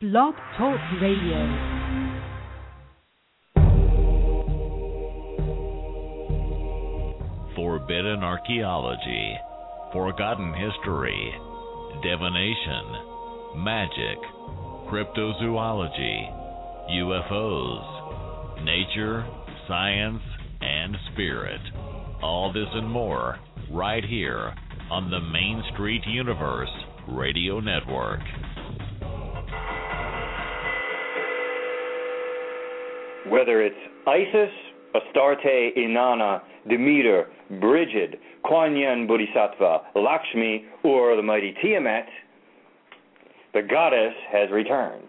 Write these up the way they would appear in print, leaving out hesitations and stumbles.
Blog Talk Radio. Forbidden archaeology, forgotten history, divination, magic, cryptozoology, UFOs, nature, science, and spirit. All this and more right here on the Main Street Universe Radio Network. Whether it's Isis, Astarte, Inanna, Demeter, Brigid, Kuan Yin Bodhisattva, Lakshmi, or the mighty Tiamat, the goddess has returned.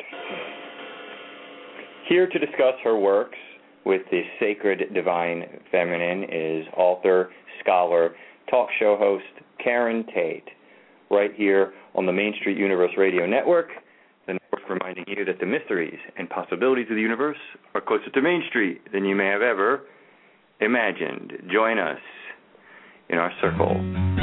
Here to discuss her works with the sacred divine feminine is author, scholar, talk show host Karen Tate, right here on the Main Street Universe Radio Network, the network reminding you that the mysteries and possibilities of the universe are closer to Main Street than you may have ever imagined. Join us in our circle.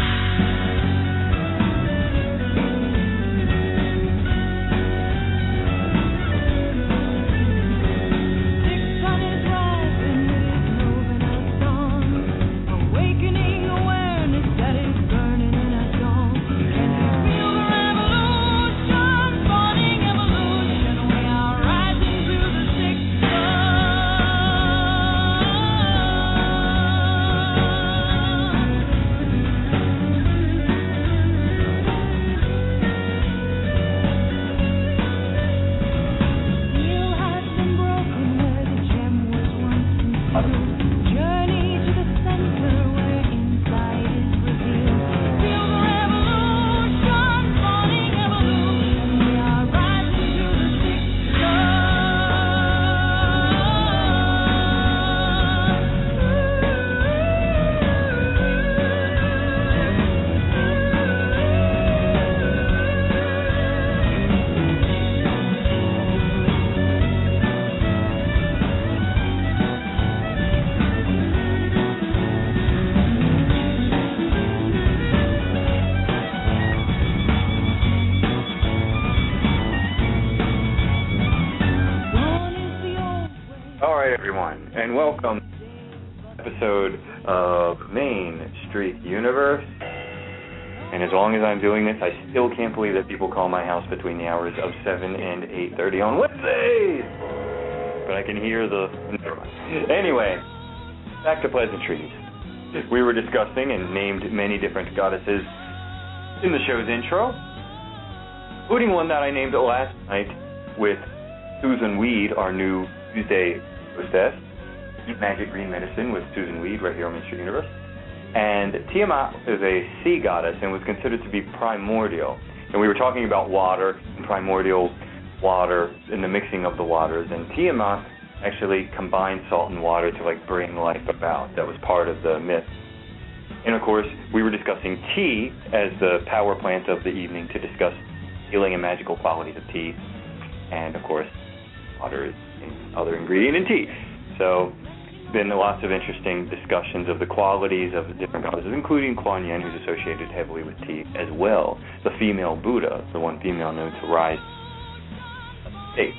And welcome to this episode of Main Street Universe. And as long as I'm doing this, I still can't believe that people call my house between the hours of 7 and 8:30 on Wednesdays. But I can hear the... Anyway, back to pleasantries. We were discussing and named many different goddesses in the show's intro, including one that I named last night with Susan Weed, our new Tuesday hostess. Eat Magic Green Medicine with Susan Weed right here on Main Street Universe. And Tiamat is a sea goddess and was considered to be primordial. And we were talking about water and primordial water and the mixing of the waters. And Tiamat actually combined salt and water to bring life about. That was part of the myth. And of course, we were discussing tea as the power plant of the evening to discuss healing and magical qualities of tea. And of course, water is another ingredient in tea. So, been lots of interesting discussions of the qualities of the different goddesses, including Kuan Yin, who's associated heavily with tea as well. The female Buddha, the one female known to rise. Hey.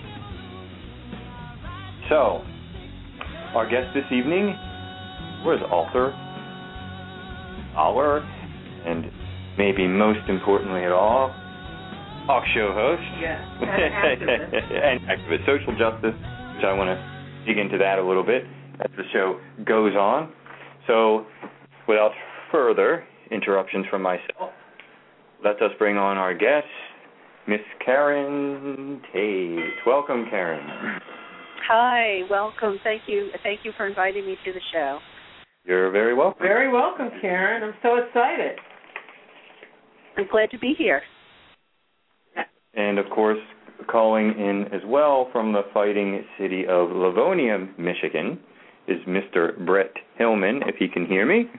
So, our guest this evening was author, scholar, and maybe most importantly at all, talk show host. Yes, and activist, social justice, which I want to dig into that a little bit as the show goes on. So, without further interruptions from myself, let us bring on our guest, Miss Karen Tate. Welcome, Karen. Hi, welcome. Thank you for inviting me to the show. You're very welcome. Very welcome, Karen. I'm so excited. I'm glad to be here. And, of course, calling in as well from the fighting city of Livonia, Michigan, is Mr. Brett Hillman, if he can hear me.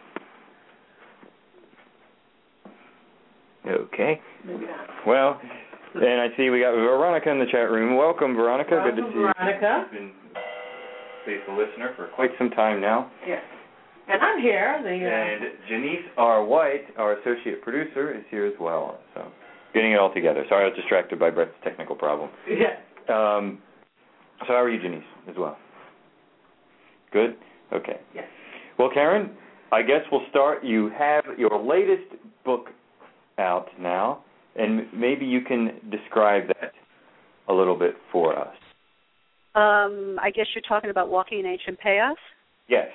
Okay. Well, and I see we got Veronica in the chat room. Welcome, Veronica. Welcome, good to see Veronica. you. You've been a faithful listener for quite some time now. Yes. And I'm here. And Janice R. White, our associate producer, is here as well. So Getting it all together. Sorry, I was distracted by Brett's technical problem. Yeah. So how are you, Janice, as well? Good? Okay. Yes. Well, Karen, I guess we'll start. You have your latest book out now, and maybe you can describe that a little bit for us. I guess you're talking about Walking in Ancient Paths? Yes.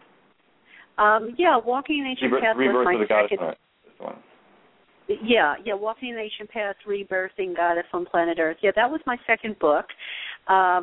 Yeah, Walking in Ancient Paths was Rebirth my of the Goddess. second. This one. Yeah, Walking in Ancient Paths, Rebirthing Goddess on Planet Earth. Yeah, that was my second book. I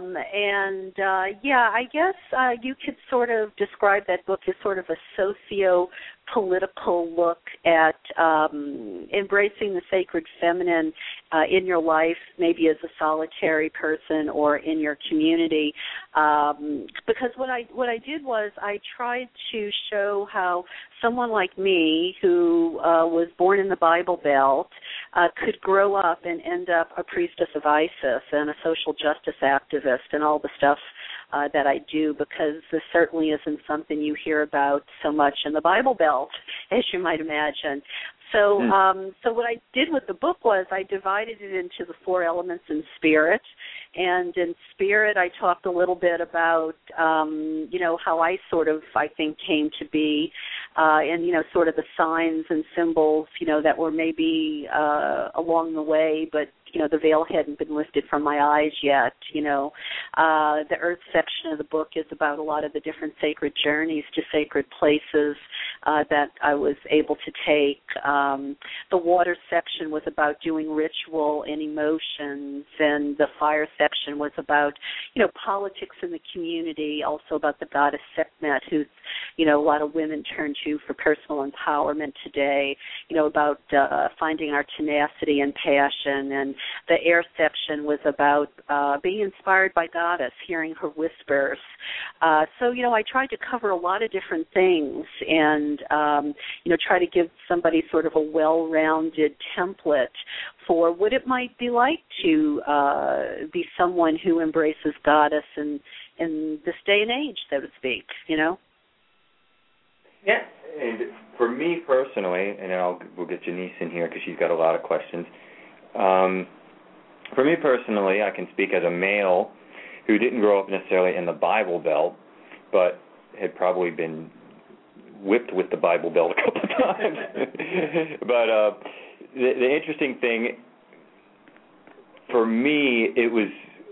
guess you could sort of describe that book as sort of a socio-political look at embracing the sacred feminine in your life, maybe as a solitary person or in your community. Because what I did was I tried to show how someone like me, who was born in the Bible Belt, could grow up and end up a priestess of Isis and a social justice activist and all the stuff that I do, because this certainly isn't something you hear about so much in the Bible Belt, as you might imagine. So what I did with the book was I divided it into the 4 elements in spirit. And in spirit, I talked a little bit about, how I think came to be, and, sort of the signs and symbols, that were maybe along the way, but, the veil hadn't been lifted from my eyes yet, The earth section of the book is about a lot of the different sacred journeys to sacred places that I was able to take. The water section was about doing ritual and emotions, and the fire section was about, politics in the community, also about the goddess Sekhmet, who's, a lot of women turn to for personal empowerment today, about finding our tenacity and passion. And the air section was about being inspired by Goddess, hearing her whispers. So I tried to cover a lot of different things and, try to give somebody sort of a well-rounded template for what it might be like to be someone who embraces Goddess in this day and age, so to speak, Yeah. And for me personally, and then we'll get Janice in here because she's got a lot of questions. For me personally, I can speak as a male who didn't grow up necessarily in the Bible Belt, but had probably been whipped with the Bible Belt a couple of times. But the interesting thing, for me, it was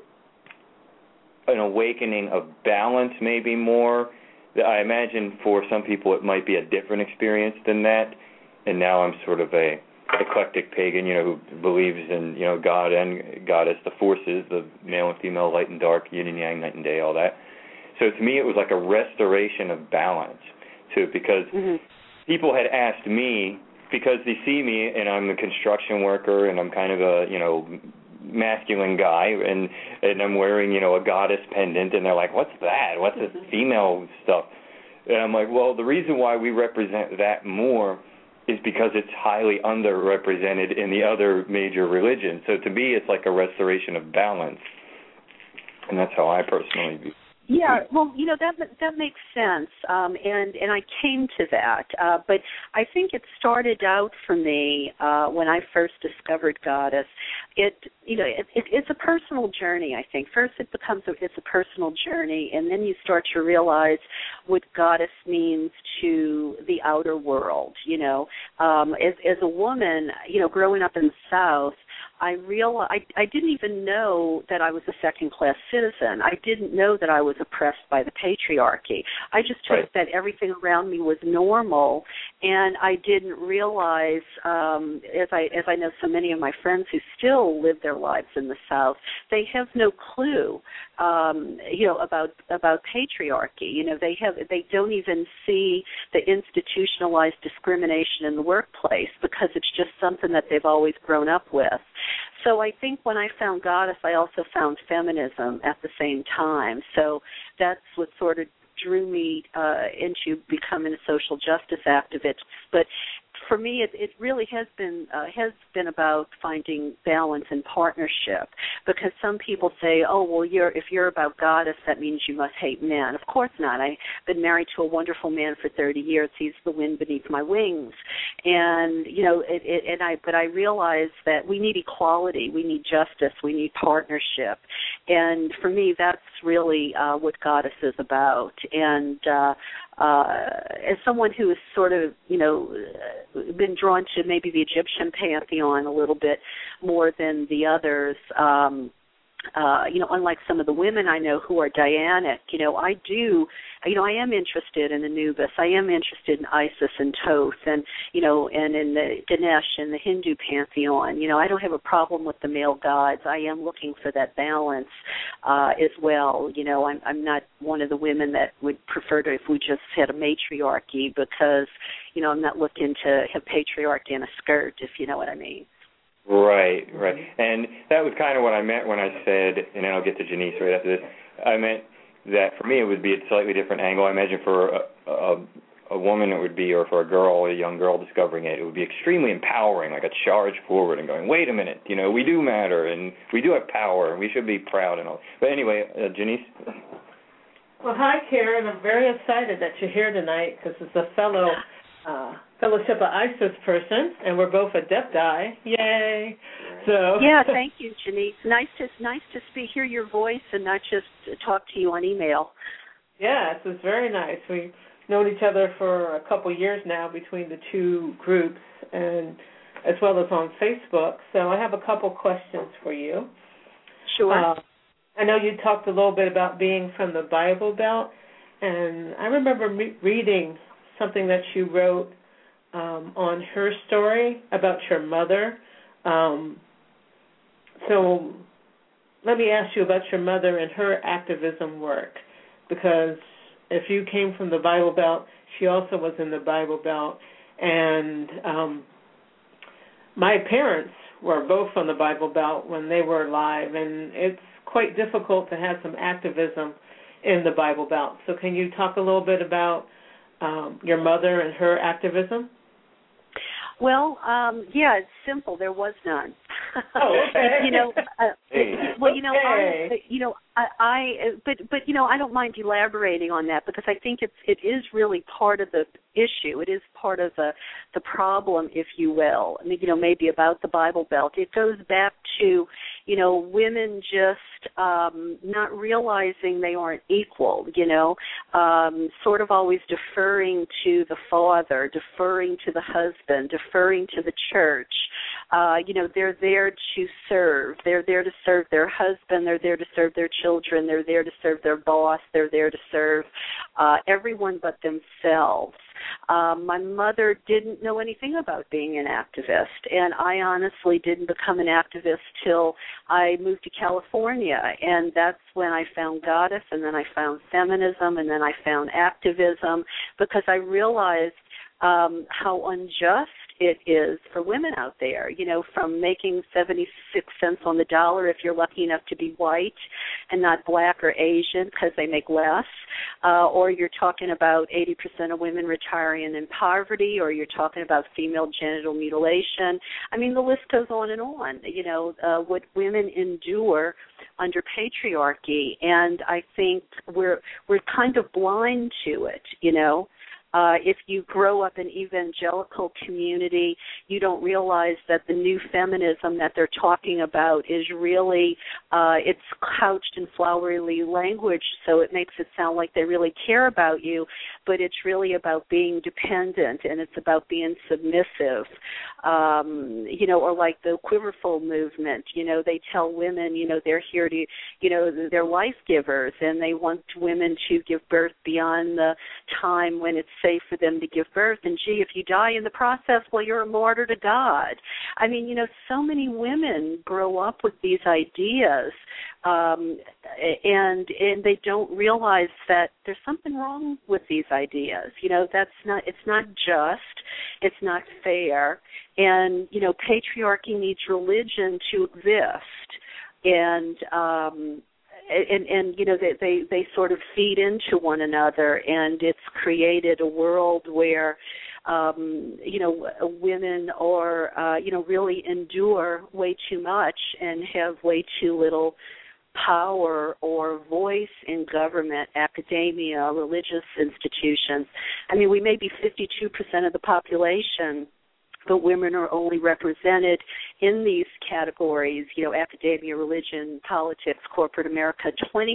an awakening of balance, maybe more. I imagine for some people it might be a different experience than that. And now I'm sort of a eclectic pagan, who believes in, God and Goddess, the forces, the male and female, light and dark, yin and yang, night and day, all that. So to me it was like a restoration of balance, too, because people had asked me, because they see me and I'm a construction worker and I'm kind of a, masculine guy, and I'm wearing, a goddess pendant, and they're like, what's that? What's this female stuff? And I'm like, well, the reason why we represent that more is because it's highly underrepresented in the other major religions. So to me, it's like a restoration of balance, and that's how I personally view it. Yeah, well, that makes sense, and I came to that. But I think it started out for me when I first discovered Goddess. It's a personal journey. I think first it's a personal journey, and then you start to realize what Goddess means to the outer world. As a woman, growing up in the South, I realized I didn't even know that I was a second-class citizen. I didn't know that I was oppressed by the patriarchy. I just took that everything around me was normal, and I didn't realize, as I know so many of my friends who still live their lives in the South, they have no clue, about patriarchy. They don't even see the institutionalized discrimination in the workplace because it's just something that they've always grown up with. So I think when I found Goddess, I also found feminism at the same time. So that's what sort of drew me into becoming a social justice activist. But for me, it really has been about finding balance and partnership, because some people say, oh, well, if you're about Goddess, that means you must hate men. Of course not. I've been married to a wonderful man for 30 years. He's the wind beneath my wings. And, but I realize that we need equality, we need justice, we need partnership. And for me, that's really what Goddess is about. And as someone who has sort of, been drawn to maybe the Egyptian pantheon a little bit more than the others, unlike some of the women I know who are Dianic, I am interested in Anubis. I am interested in Isis and Thoth and in the Ganesh and the Hindu pantheon. I don't have a problem with the male gods. I am looking for that balance as well. I'm not one of the women that would prefer to if we just had a matriarchy, because, I'm not looking to have patriarchy in a skirt, if you know what I mean. Right. And that was kind of what I meant when I said, and then I'll get to Janice right after this, I meant that for me it would be a slightly different angle. I imagine for a woman it would be, or for a young girl discovering it would be extremely empowering, like a charge forward and going, wait a minute, we do matter, and we do have power, and we should be proud and all. But anyway, Janice? Well, hi, Karen. I'm very excited that you're here tonight, because it's a Fellowship of Isis person, and we're both Adepti. Yay! So yeah, thank you, Janice. Nice to hear your voice and not just talk to you on email. Yes, it's very nice. We've known each other for a couple years now between the two groups, and as well as on Facebook. So I have a couple questions for you. Sure. I know you talked a little bit about being from the Bible Belt, and I remember reading something that you wrote on her story about your mother. So let me ask you about your mother and her activism work, because if you came from the Bible Belt, she also was in the Bible Belt, and my parents were both from the Bible Belt when they were alive, and it's quite difficult to have some activism in the Bible Belt. So can you talk a little bit about your mother and her activism? Well, it's simple. There was none. Oh, okay. I don't mind elaborating on that, because I think it is really part of the issue. It is part of the problem, if you will. Maybe about the Bible Belt. It goes back to, women just not realizing they aren't equal. Sort of always deferring to the father, deferring to the husband, deferring to the church. They're there to serve. They're there to serve their husband. They're there to serve their children. They're there to serve their boss. They're there to serve everyone but themselves. My mother didn't know anything about being an activist, and I honestly didn't become an activist till I moved to California, and that's when I found Goddess, and then I found feminism, and then I found activism, because I realized how unjust it is for women out there, from making 76 cents on the dollar if you're lucky enough to be white and not black or Asian because they make less, or you're talking about 80% of women retiring in poverty, or you're talking about female genital mutilation. I mean, the list goes on and on, what women endure under patriarchy, and I think we're kind of blind to it, If you grow up in evangelical community, you don't realize that the new feminism that they're talking about is really, it's couched in flowery language, so it makes it sound like they really care about you, but it's really about being dependent, and it's about being submissive. Or like the Quiverful movement, they tell women, they're here to, they're life givers, and they want women to give birth beyond the time when it's safe for them to give birth. And gee, if you die in the process, well, you're a martyr to God. I mean, so many women grow up with these ideas, and they don't realize that there's something wrong with these ideas. It's not just, it's not fair, and patriarchy needs religion to exist, and they sort of feed into one another, and it's created a world where women are, really endure way too much and have way too little power or voice in government, academia, religious institutions. I mean, we may be 52% of the population, but women are only represented in these categories, academia, religion, politics, corporate America, 20%.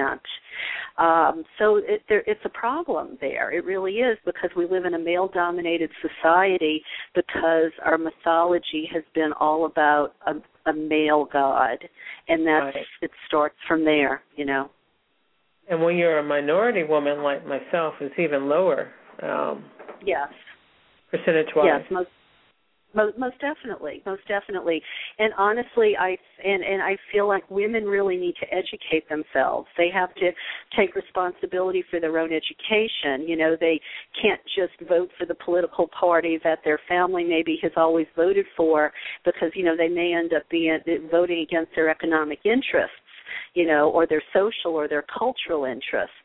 So it's a problem there. It really is, because we live in a male-dominated society, because our mythology has been all about a male god, and that's right. It starts from there, And when you're a minority woman like myself, it's even lower. Yes. Percentage-wise. Yes, most definitely, and honestly, I feel like women really need to educate themselves. They have to take responsibility for their own education. They can't just vote for the political party that their family maybe has always voted for, because they may end up voting against their economic interests, or their social or their cultural interests.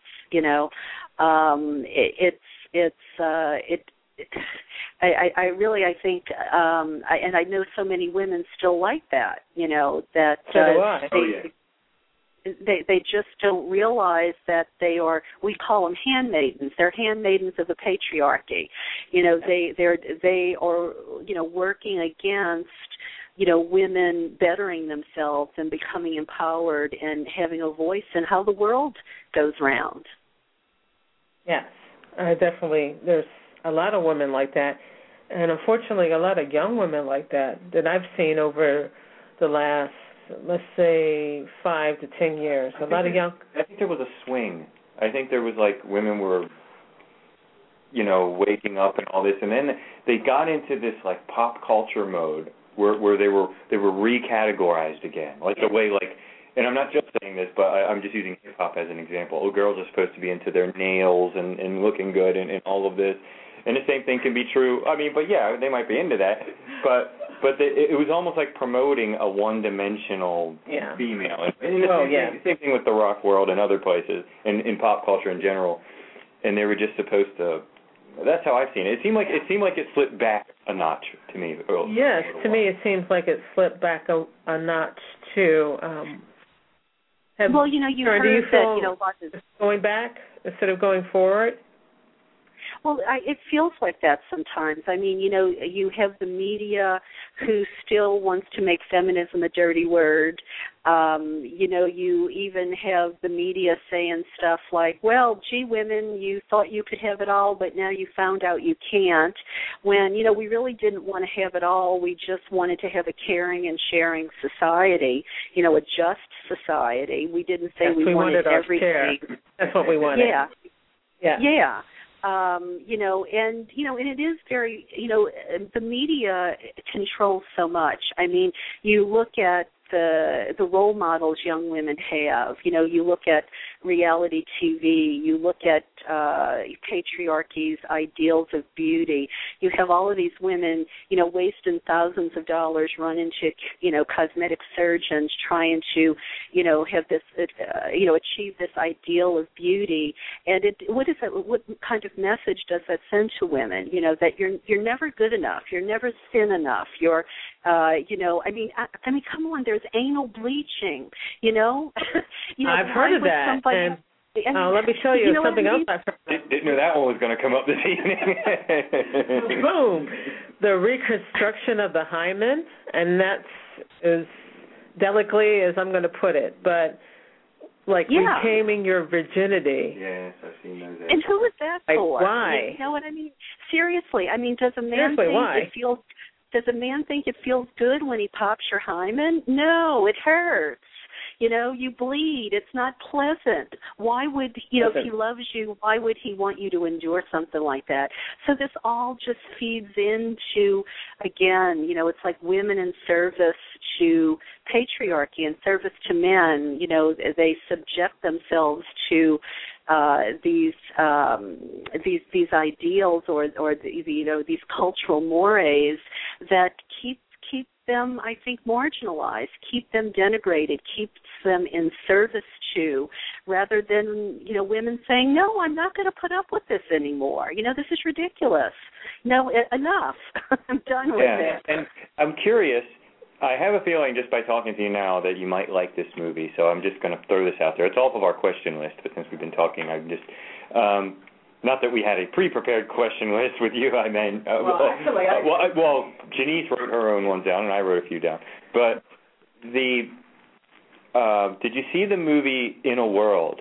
I think, and I know so many women still like that, that so do I. they just don't realize that they are, we call them handmaidens. They're handmaidens of the patriarchy. They are, working against, women bettering themselves and becoming empowered and having a voice in how the world goes round. Yes, there's a lot of women like that, and unfortunately a lot of young women like that I've seen over the last, let's say, 5 to 10 years. I think there was a swing. I think there was women were, waking up and all this, and then they got into this pop culture mode where they were recategorized again, the way and I'm not just saying this, but I'm just using hip hop as an example. Oh, girls are supposed to be into their nails and looking good and all of this. And the same thing can be true. I mean, but yeah, they might be into that. But it was almost like promoting a one-dimensional female. And same thing with the rock world and other places, and in pop culture in general. And they were just supposed to. That's how I've seen it. It seemed like it slipped back a notch to me. Yes, to me it seems like it slipped back a notch too. You heard that going back instead of going forward. Well, it feels like that sometimes. I mean, you have the media who still wants to make feminism a dirty word. You even have the media saying stuff like, well, gee, women, you thought you could have it all, but now you found out you can't. When, we really didn't want to have it all. We just wanted to have a caring and sharing society, a just society. We didn't say we wanted everything. Care. That's what we wanted. Yeah. And it is very, the media controls so much. I mean, you look at the role models young women have. You look at reality TV. You look at patriarchy's ideals of beauty. You have all of these women, wasting thousands of dollars, run into, cosmetic surgeons trying to, have this, achieve this ideal of beauty. And what kind of message does that send to women? That you're never good enough. You're never thin enough. You're, I mean, come on. There's anal bleaching. I've heard of that. And let me show you something else I've heard. Didn't know that one was going to come up this evening. Boom. The reconstruction of the hymen, and that's as delicately as I'm going to put it, but reclaiming your virginity. Yes, I've seen those. And who is that for? Why? You know what I mean? Seriously, I mean, does a man think it feels good when he pops your hymen? No, it hurts. You bleed. It's not pleasant. Why would, if he loves you, why would he want you to endure something like that? So this all just feeds into, again, it's like women in service to patriarchy, in service to men. They subject themselves to these ideals or these cultural mores that keep them, I think, marginalized, keep them denigrated, keeps them in service to, rather than, women saying, no, I'm not going to put up with this anymore. This is ridiculous. No, enough. I'm done with it. And I'm curious, I have a feeling just by talking to you now that you might like this movie, so I'm just going to throw this out there. It's off of our question list, but since we've been talking, I'm just, not that we had a pre-prepared question list with you, I mean. Well, Janice wrote her own ones down, and I wrote a few down. But did you see the movie In a World?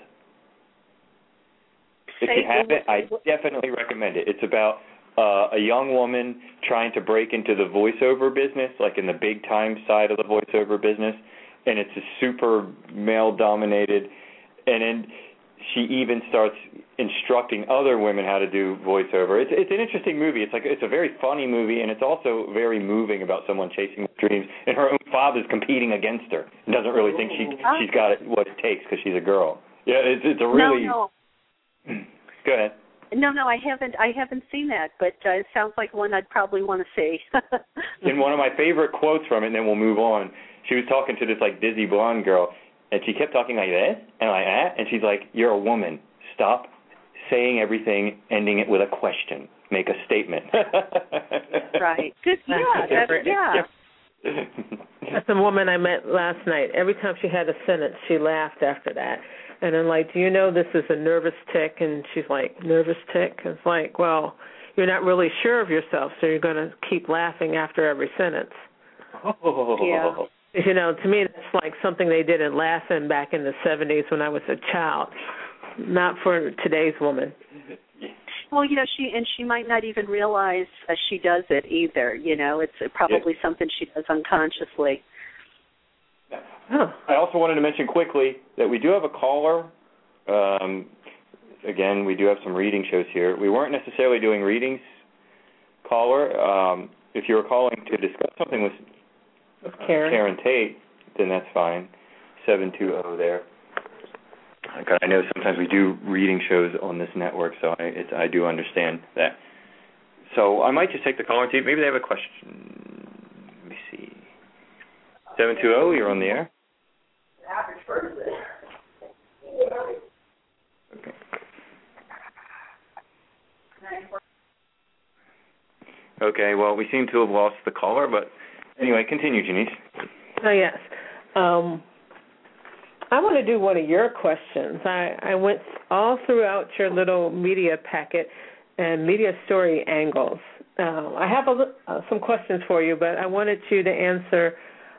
If you haven't, I definitely recommend it. It's about a young woman trying to break into the voiceover business, like in the big time side of the voiceover business, and it's a super male-dominated, and then she even starts instructing other women how to do voiceover. It's an interesting movie. It's a very funny movie, and it's also very moving about someone chasing their dreams, and her own father's competing against her and doesn't really think she's got what it takes because she's a girl. Yeah, it's a really... No. Go ahead. No, I haven't seen that, but it sounds like one I'd probably want to see. And one of my favorite quotes from it, and then we'll move on, she was talking to this, dizzy blonde girl, and she kept talking like this and like that, and she's like, you're a woman. Stop saying everything, ending it with a question. Make a statement. Right. Good. Yeah. That's a woman I met last night. Every time she had a sentence, she laughed after that. And I'm like, do you know this is a nervous tick? And she's like, nervous tick? It's like, well, you're not really sure of yourself, so you're going to keep laughing after every sentence. Oh. Yeah. To me, that's like something they did in Laugh-In back in the 70s when I was a child, not for today's woman. Well, she might not even realize she does it either. It's probably something she does unconsciously. Oh. I also wanted to mention quickly that we do have a caller. Again, we do have some reading shows here. We weren't necessarily doing readings, caller. If you were calling to discuss something with Karen Tate, then that's fine. 720 there. I know sometimes we do reading shows on this network, so I do understand that. So I might just take the caller and see if maybe they have a question. Let me see. 720, you're on the air. Average person. Okay. Okay, well, we seem to have lost the caller, but anyway, continue, Janice. Oh, yes. I want to do one of your questions. I went all throughout your little media packet and media story angles. I have some questions for you, but I wanted you to answer,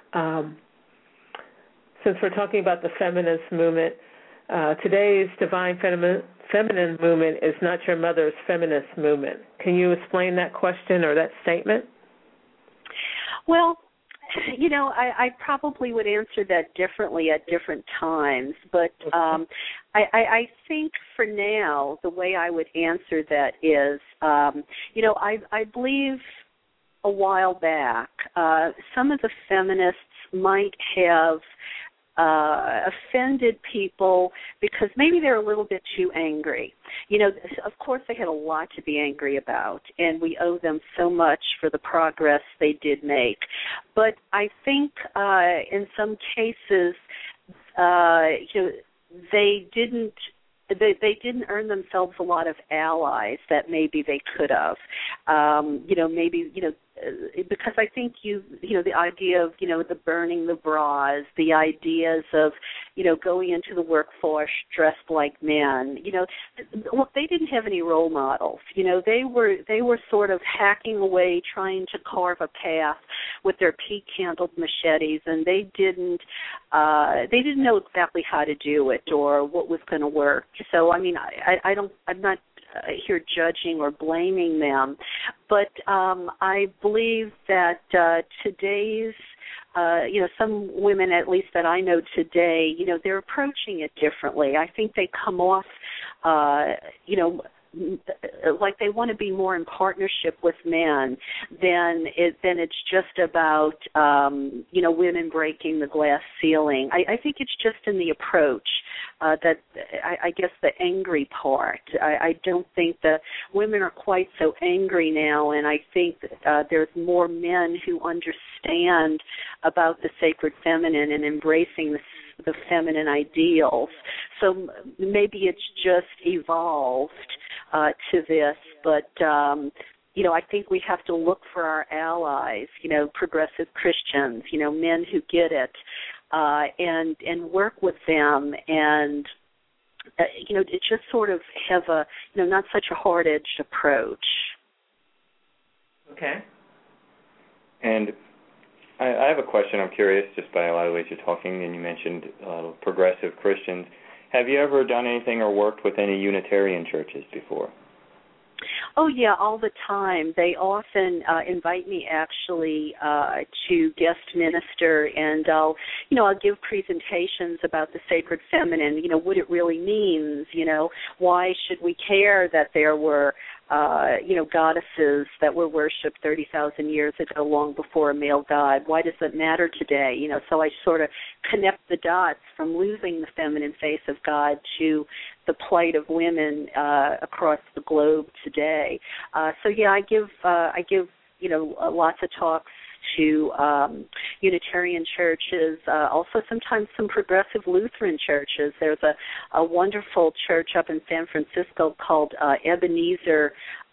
since we're talking about the feminist movement, today's divine feminine movement is not your mother's feminist movement. Can you explain that question or that statement? Well, I probably would answer that differently at different times, but I think for now the way I would answer that is, I believe a while back some of the feminists might have offended people because maybe they're a little bit too angry. Of course they had a lot to be angry about, and we owe them so much for the progress they did make. But I think in some cases, they didn't earn themselves a lot of allies that maybe they could have. Because I think the idea of, the burning the bras, the ideas of, going into the workforce dressed like men, look, they didn't have any role models. They were sort of hacking away, trying to carve a path with their peak-handled machetes, and they didn't know exactly how to do it or what was going to work. So, I'm not here judging or blaming them, but I believe that today's, some women, at least that I know today, they're approaching it differently. I think they come off, like they want to be more in partnership with men than it's just about women breaking the glass ceiling. I think it's just in the approach that I guess the angry part. I don't think the women are quite so angry now, and I think that, there's more men who understand about the sacred feminine and embracing the feminine ideals. So maybe it's just evolved to this, but I think we have to look for our allies, progressive Christians, men who get it, and work with them, and just sort of have a not such a hard-edged approach. Okay. And I have a question. I'm curious, just by a lot of ways you're talking, and you mentioned progressive Christians. Have you ever done anything or worked with any Unitarian churches before? Oh, yeah, all the time. They often invite me, actually, to guest minister, and I'll give presentations about the sacred feminine, what it really means, why should we care that there were goddesses that were worshipped 30,000 years ago, long before a male god. Why does that matter today? So I sort of connect the dots from losing the feminine face of God to the plight of women across the globe today. I give lots of talks to Unitarian churches, also sometimes some progressive Lutheran churches. There's a wonderful church up in San Francisco called Ebenezer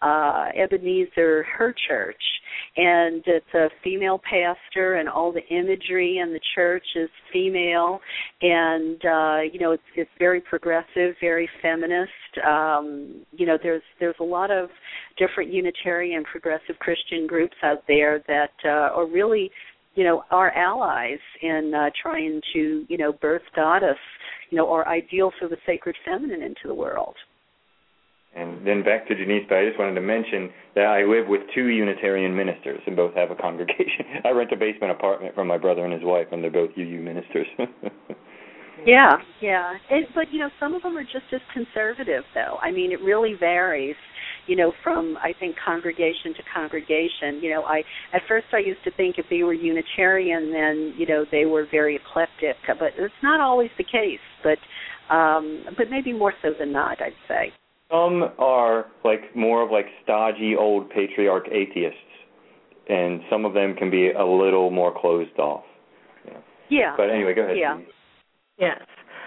Her Church, and it's a female pastor, and all the imagery in the church is female, and it's very progressive, very feminist. There's a lot of different Unitarian progressive Christian groups out there that are really our allies in trying to birth goddess, our ideal for the sacred feminine into the world. And then back to Janice, but I just wanted to mention that I live with two Unitarian ministers and both have a congregation. I rent a basement apartment from my brother and his wife, and they're both UU ministers. Yeah. But, some of them are just as conservative, though. I mean, it really varies, from, I think, congregation to congregation. At first I used to think if they were Unitarian, then, they were very eclectic. But it's not always the case, but maybe more so than not, I'd say. Some are more of stodgy old patriarch atheists, and some of them can be a little more closed off. Yeah. But anyway, go ahead. Yeah. Yes.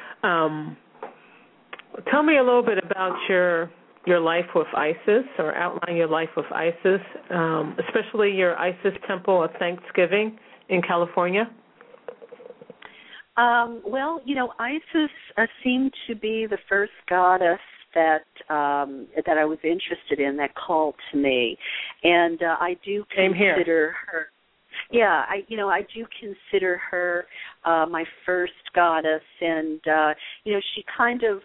Tell me a little bit about your life with Isis, or outline your life with Isis, especially your Isis Temple of Thanksgiving in California. Isis seemed to be the first goddess that I was interested in, that called to me, and I do consider her. Yeah, I do consider her my first goddess, and she kind of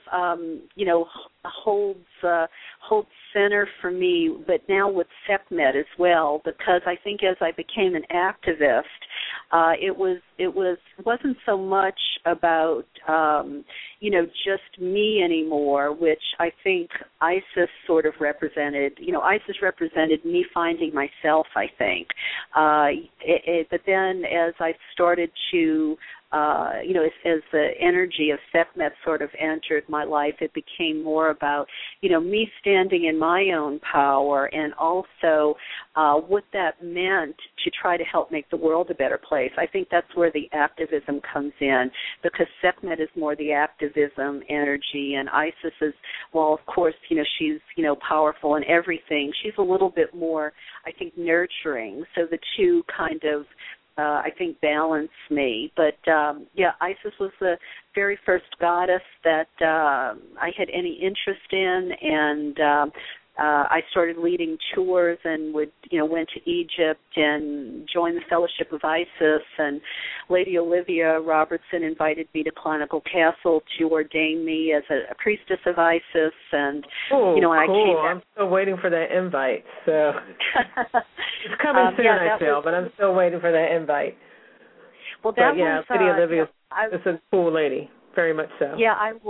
holds center for me, but now with Sekhmet as well, because I think as I became an activist, it wasn't so much about just me anymore, which I think ISIS sort of represented. ISIS represented me finding myself, I think. But then as I started to as the energy of Sekhmet sort of entered my life, it became more about, me standing in my own power, and also what that meant to try to help make the world a better place. I think that's where the activism comes in, because Sekhmet is more the activism energy, and Isis is, well, of course, she's, powerful in everything. She's a little bit more, I think, nurturing. So the two kind of I think balance me. But, Isis was the very first goddess that I had any interest in, and I started leading tours and went to Egypt and joined the Fellowship of Isis, and Lady Olivia Robertson invited me to Clonical Castle to ordain me as a priestess of Isis, and cool. I came back. I'm still waiting for that invite, so it's coming soon, I feel, but I'm still waiting for that invite. Well, that Lady Olivia is a cool lady, very much so. Yeah, I will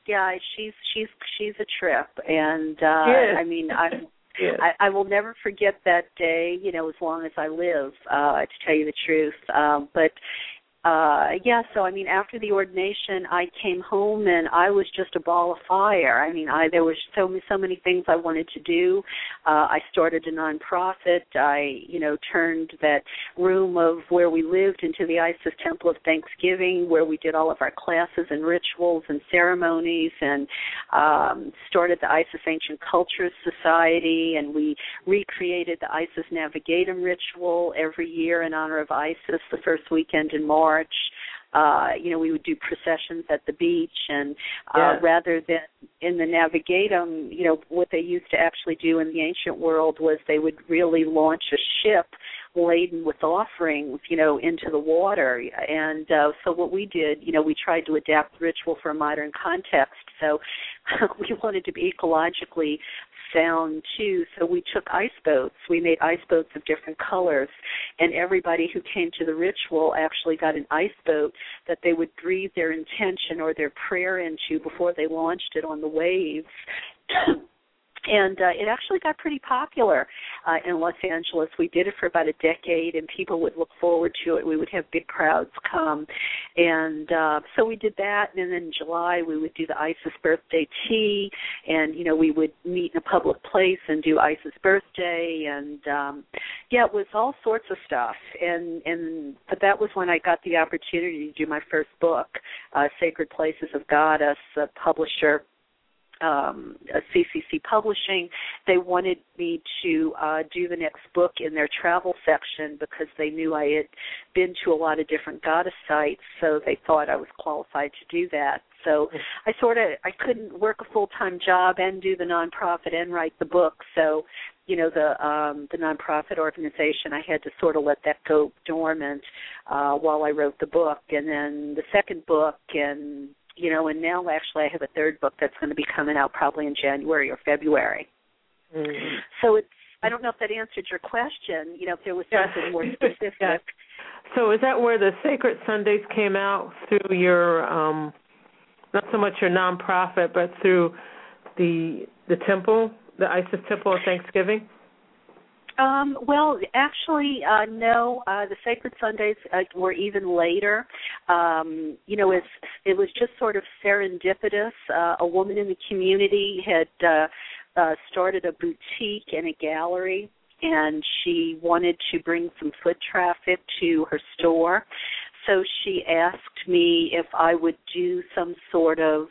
Yeah, she's a trip, and yes. I mean, yes. I will never forget that day, as long as I live, to tell you the truth. But so I mean, after the ordination, I came home and I was just a ball of fire. I mean, there were so many things I wanted to do. I started a nonprofit. I, turned that room of where we lived into the ISIS Temple of Thanksgiving, where we did all of our classes and rituals and ceremonies, and started the ISIS Ancient Cultures Society, and we recreated the ISIS Navigatum ritual every year in honor of ISIS the first weekend in March. We would do processions at the beach, and rather than in the Navigatum, what they used to actually do in the ancient world was they would really launch a ship laden with offerings, into the water. And so what we did, we tried to adapt the ritual for a modern context. So we wanted to be ecologically sound too, so we took ice boats. We made ice boats of different colors, and everybody who came to the ritual actually got an ice boat that they would breathe their intention or their prayer into before they launched it on the waves. And it actually got pretty popular in Los Angeles. We did it for about a decade, and people would look forward to it. We would have big crowds come. And so we did that, and then in July we would do the ISIS birthday tea, and, we would meet in a public place and do ISIS birthday, and, it was all sorts of stuff. But that was when I got the opportunity to do my first book, Sacred Places of Goddess, a publisher, CCC Publishing. They wanted me to do the next book in their travel section because they knew I had been to a lot of different goddess sites, so they thought I was qualified to do that. So I couldn't work a full-time job and do the nonprofit and write the book. So, the nonprofit organization, I had to sort of let that go dormant while I wrote the book. And then the second book, and now actually I have a third book that's going to be coming out probably in January or February. Mm-hmm. So I don't know if that answered your question, if there was something more specific. Yes. So is that where the Sacred Sundays came out, through your, not so much your nonprofit, but through the temple, the ISIS Temple of Thanksgiving? Well, actually, no. The Sacred Sundays were even later. It was just sort of serendipitous. A woman in the community had started a boutique and a gallery, and she wanted to bring some foot traffic to her store. So she asked me if I would do some sort of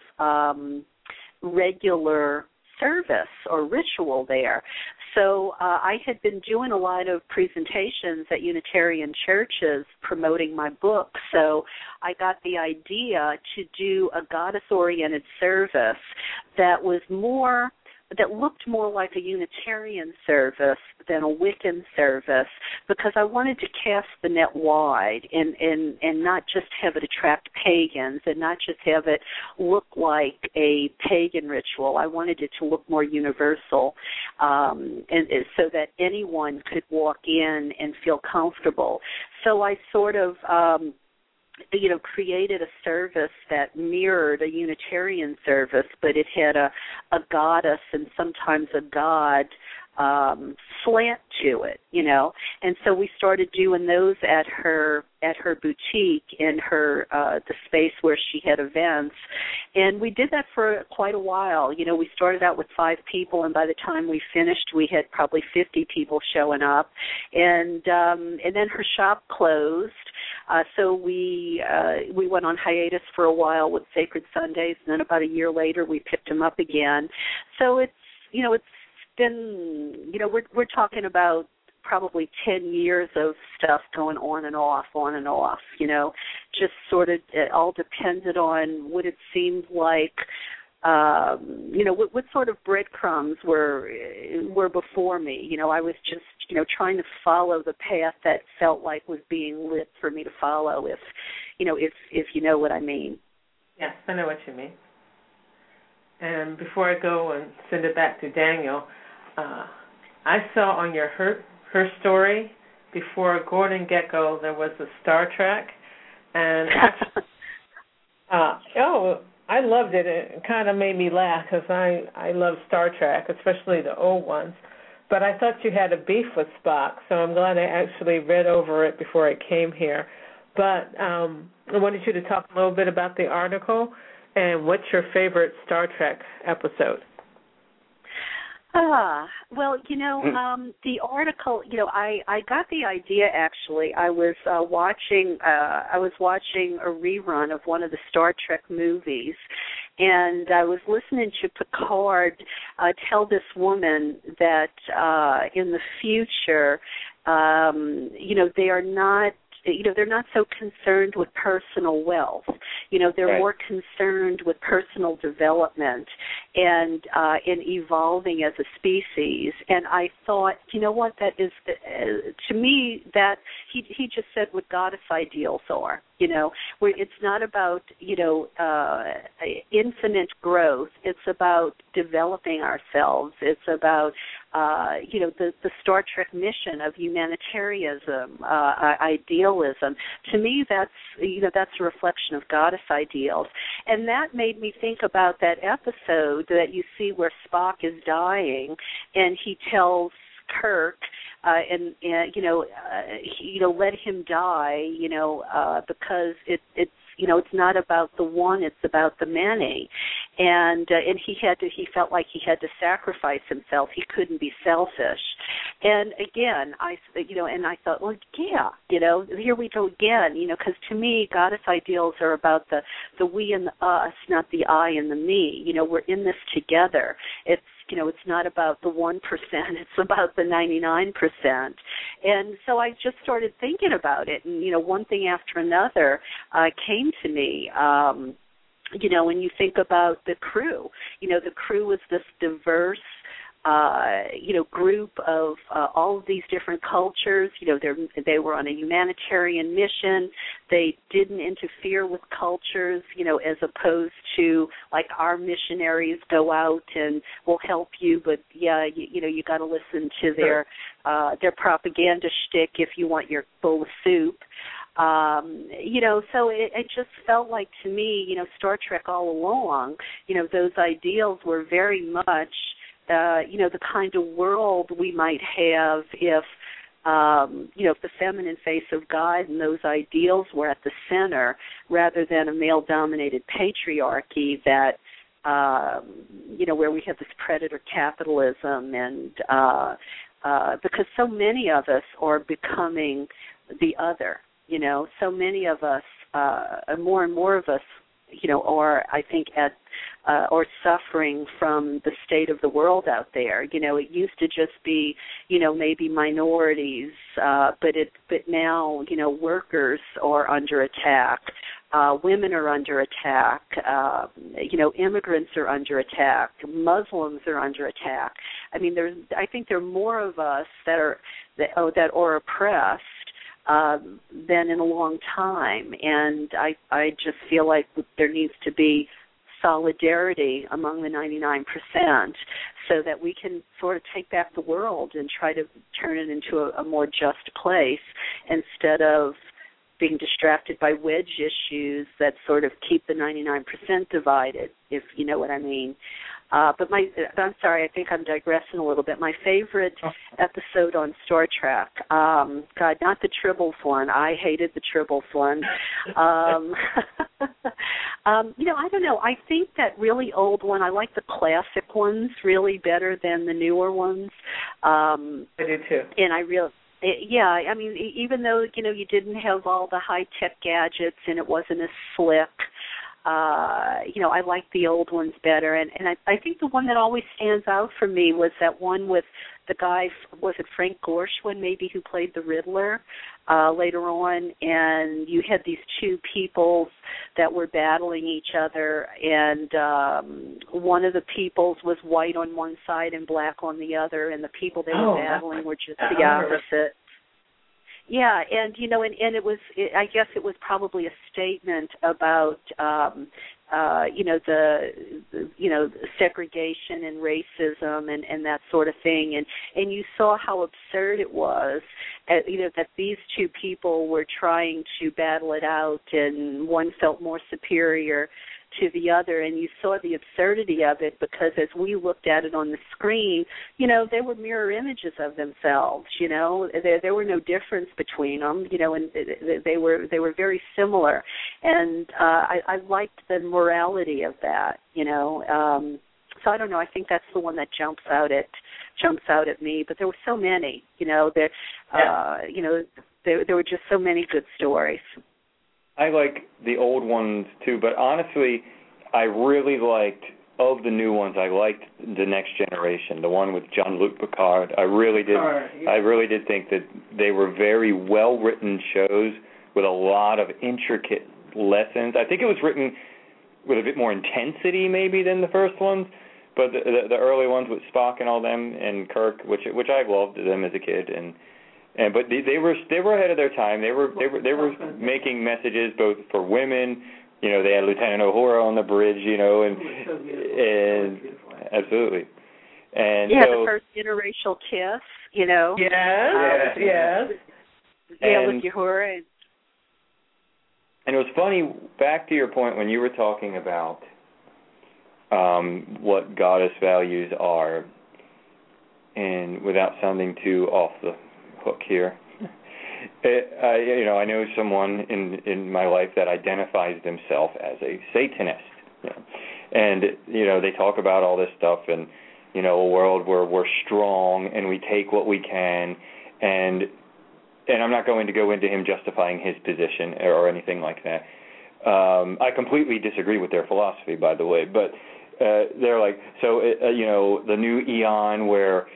regular service or ritual there. So I had been doing a lot of presentations at Unitarian churches promoting my book, so I got the idea to do a goddess-oriented service that looked more like a Unitarian service than a Wiccan service, because I wanted to cast the net wide and not just have it attract pagans and not just have it look like a pagan ritual. I wanted it to look more universal, and so that anyone could walk in and feel comfortable. So I sort of created a service that mirrored a Unitarian service, but it had a goddess and sometimes a god slant to it, And so we started doing those at her boutique in her the space where she had events, and we did that for quite a while. We started out with 5 people, and by the time we finished, we had probably 50 people showing up, and then her shop closed. So we went on hiatus for a while with Sacred Sundays, and then about a year later, we picked them up again. So it's been, we're talking about probably 10 years of stuff going on and off, just sort of, it all depended on what it seemed like, what sort of breadcrumbs were before me. I was just, trying to follow the path that felt like was being lit for me to follow, if you know what I mean. Yes, I know what you mean. And before I go and send it back to Daniel, I saw on your her story, before Gordon Gekko, there was a Star Trek, and I loved it. It kind of made me laugh because I love Star Trek, especially the old ones. But I thought you had a beef with Spock, so I'm glad I actually read over it before I came here. But I wanted you to talk a little bit about the article and what's your favorite Star Trek episode? Well, the article, I got the idea actually. I was watching a rerun of one of the Star Trek movies, and I was listening to Picard tell this woman that in the future, they are not. They're not so concerned with personal wealth. They're right. more concerned with personal development and in evolving as a species. And I thought, you know what, that is, to me, that he just said what Goddess ideals are. Where it's not about, infinite growth. It's about developing ourselves. It's about, the Star Trek mission of humanitarianism, idealism. To me, that's a reflection of Goddess ideals. And that made me think about that episode that you see where Spock is dying, and he tells Kirk, let him die, because it's it's not about the one, it's about the many, and he felt like he had to sacrifice himself. He couldn't be selfish, and again, I thought, well, yeah, here we go again, because to me, Goddess ideals are about the we and the us, not the I and the me. We're in this together. It's not about the 1%, it's about the 99%. And so I just started thinking about it, and, one thing after another came to me. When you think about the crew, the crew was this diverse, group of all of these different cultures. They were on a humanitarian mission. They didn't interfere with cultures, as opposed to like our missionaries go out and will help you, but yeah, you got to listen to their propaganda shtick if you want your bowl of soup. So it just felt like to me, Star Trek all along, those ideals were very much the kind of world we might have if, if the feminine face of God and those ideals were at the center rather than a male-dominated patriarchy that, where we have this predator capitalism and because so many of us are becoming the other, so many of us, more and more of us, are, I think, or suffering from the state of the world out there. It used to just be, maybe minorities, but now, workers are under attack. Women are under attack. Immigrants are under attack. Muslims are under attack. I mean, I think there are more of us that are oppressed than in a long time, and I just feel like there needs to be solidarity among the 99% so that we can sort of take back the world and try to turn it into a more just place instead of being distracted by wedge issues that sort of keep the 99% divided, if you know what I mean. But I'm sorry, I think I'm digressing a little bit. My favorite episode on Star Trek, God, not the Tribbles one. I hated the Tribbles one. I don't know. I think that really old one, I like the classic ones really better than the newer ones. I do too. And I mean, even though, you didn't have all the high-tech gadgets and it wasn't as slick, I like the old ones better. And I think the one that always stands out for me was that one with the guy, was it Frank Gorshin maybe, who played the Riddler later on, and you had these two peoples that were battling each other, and one of the peoples was white on one side and black on the other, and the people they were battling were just the opposite. Yeah, and and it was, I guess it was probably a statement about the segregation and racism and that sort of thing, and you saw how absurd it was, that these two people were trying to battle it out, and one felt more superior to the other, and you saw the absurdity of it because as we looked at it on the screen, you know, they were mirror images of themselves. You know, there were no difference between them. You know, and they were very similar, and I liked the morality of that. You know. So I don't know. I think that's the one that jumps out at me. But there were so many. You know, you know, there were just so many good stories. I like the old ones too, but honestly, I really liked, of the new ones, I liked The Next Generation, the one with Jean-Luc Picard. I really did. I really did think that they were very well written shows with a lot of intricate lessons. I think it was written with a bit more intensity maybe than the first ones. But the early ones with Spock and all them and Kirk, which I loved them as a kid, but they were ahead of their time. They were making messages both for women. You know, they had Lieutenant Uhura on the bridge. You know, and absolutely. And yeah, so, the first interracial kiss. You know. Yes. Yeah, with Uhura. And it was funny. Back to your point when you were talking about what goddess values are, and without sounding too off the hook here, you know, I know someone in my life that identifies themselves as a Satanist, you know, and you know they talk about all this stuff and you know a world where we're strong and we take what we can, and I'm not going to go into him justifying his position or anything like that. I completely disagree with their philosophy, by the way, but they're like, so, you know, the new eon where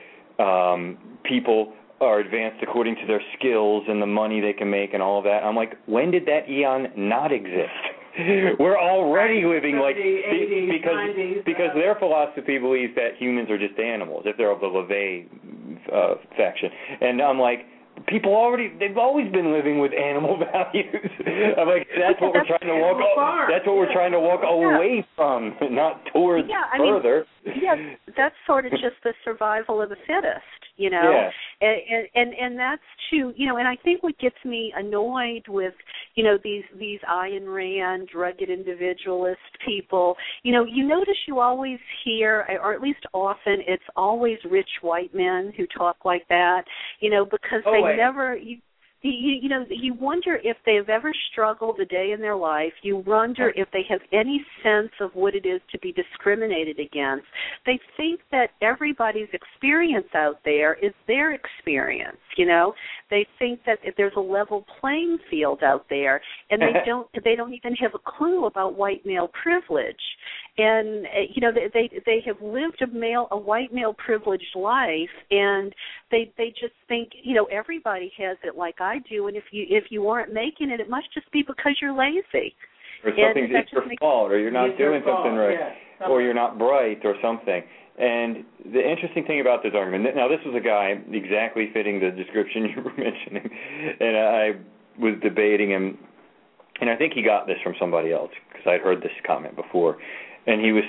people are advanced according to their skills and the money they can make and all of that. I'm like, when did that eon not exist? We're already living 70, like 80s, 90s, because their philosophy believes that humans are just animals, if they're of the LaVey faction. And I'm like, they've always been living with animal values. I'm like, that's what we're trying to walk. That's what we're trying to walk away from, not towards further. Yeah, that's sort of just the survival of the fittest, you know. Yeah. And that's true, you know. And I think what gets me annoyed with, you know, these Ayn Rand, rugged individualist people, you know, you notice you always hear, or at least often, it's always rich white men who talk like that, you know, because they never. You know, you wonder if they've ever struggled a day in their life. You wonder if they have any sense of what it is to be discriminated against. They think that everybody's experience out there is their experience, you know. They think that there's a level playing field out there, and they don't even have a clue about white male privilege. And, you know, they have lived a white male privileged life, and they just think, you know, everybody has it like I do, and if you aren't making it, it must just be because you're lazy. Or something's your fault, or you're not doing something right, or you're not bright or something. And the interesting thing about this argument, now this was a guy exactly fitting the description you were mentioning, and I was debating him, and I think he got this from somebody else, because I'd heard this comment before. And he was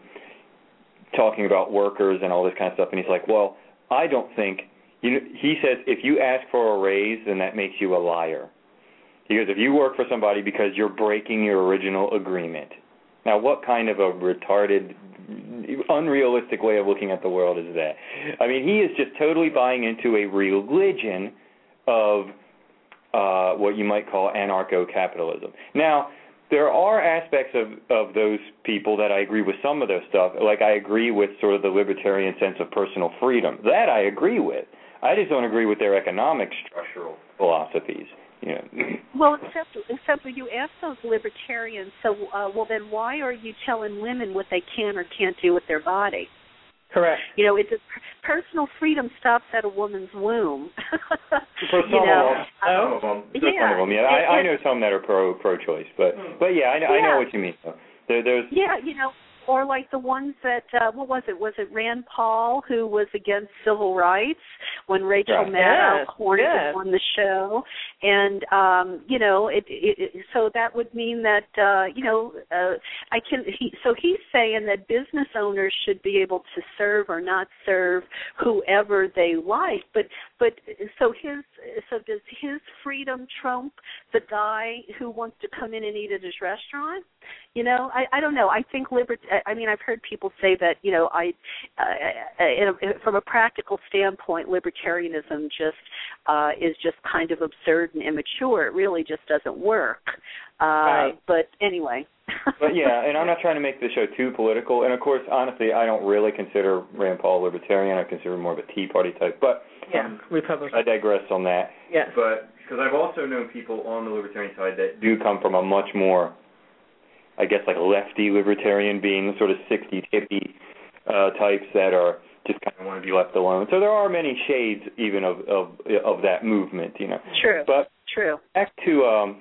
talking about workers and all this kind of stuff, and he's like, well, I don't think, he says, if you ask for a raise, then that makes you a liar. He goes, if you work for somebody because you're breaking your original agreement. Now, what kind of a retarded, unrealistic way of looking at the world is that? I mean, he is just totally buying into a religion of what you might call anarcho-capitalism. Now, there are aspects of those people that I agree with some of their stuff. Like I agree with sort of the libertarian sense of personal freedom. That I agree with. I just don't agree with their economic structural philosophies. You know. Well, except when you ask those libertarians, so well then why are you telling women what they can or can't do with their body? Correct. You know, it's personal freedom stops at a woman's womb. For some of them. Yeah, I know some that are pro-choice, but yeah, I know what you mean. There's you know, or like the ones that what was it? Was it Rand Paul who was against civil rights when Rachel Maddow Hornet won the show? And you know, so that would mean that you know, he's saying that business owners should be able to serve or not serve whoever they like, but so does his freedom trump the guy who wants to come in and eat at his restaurant? I don't know. I think I've heard people say that, from a practical standpoint, libertarianism is just kind of absurd and immature. It really just doesn't work. Right. But anyway. But yeah, and I'm not trying to make the show too political. And of course, honestly, I don't really consider Rand Paul a libertarian. I consider him more of a Tea Party type. But Republican. I digress on that. Yes. But because I've also known people on the libertarian side that do come from a much more, I guess, like lefty libertarian, being sort of 60s hippie types that are just kind of want to be left alone. So there are many shades even of that movement, True. But true. Back to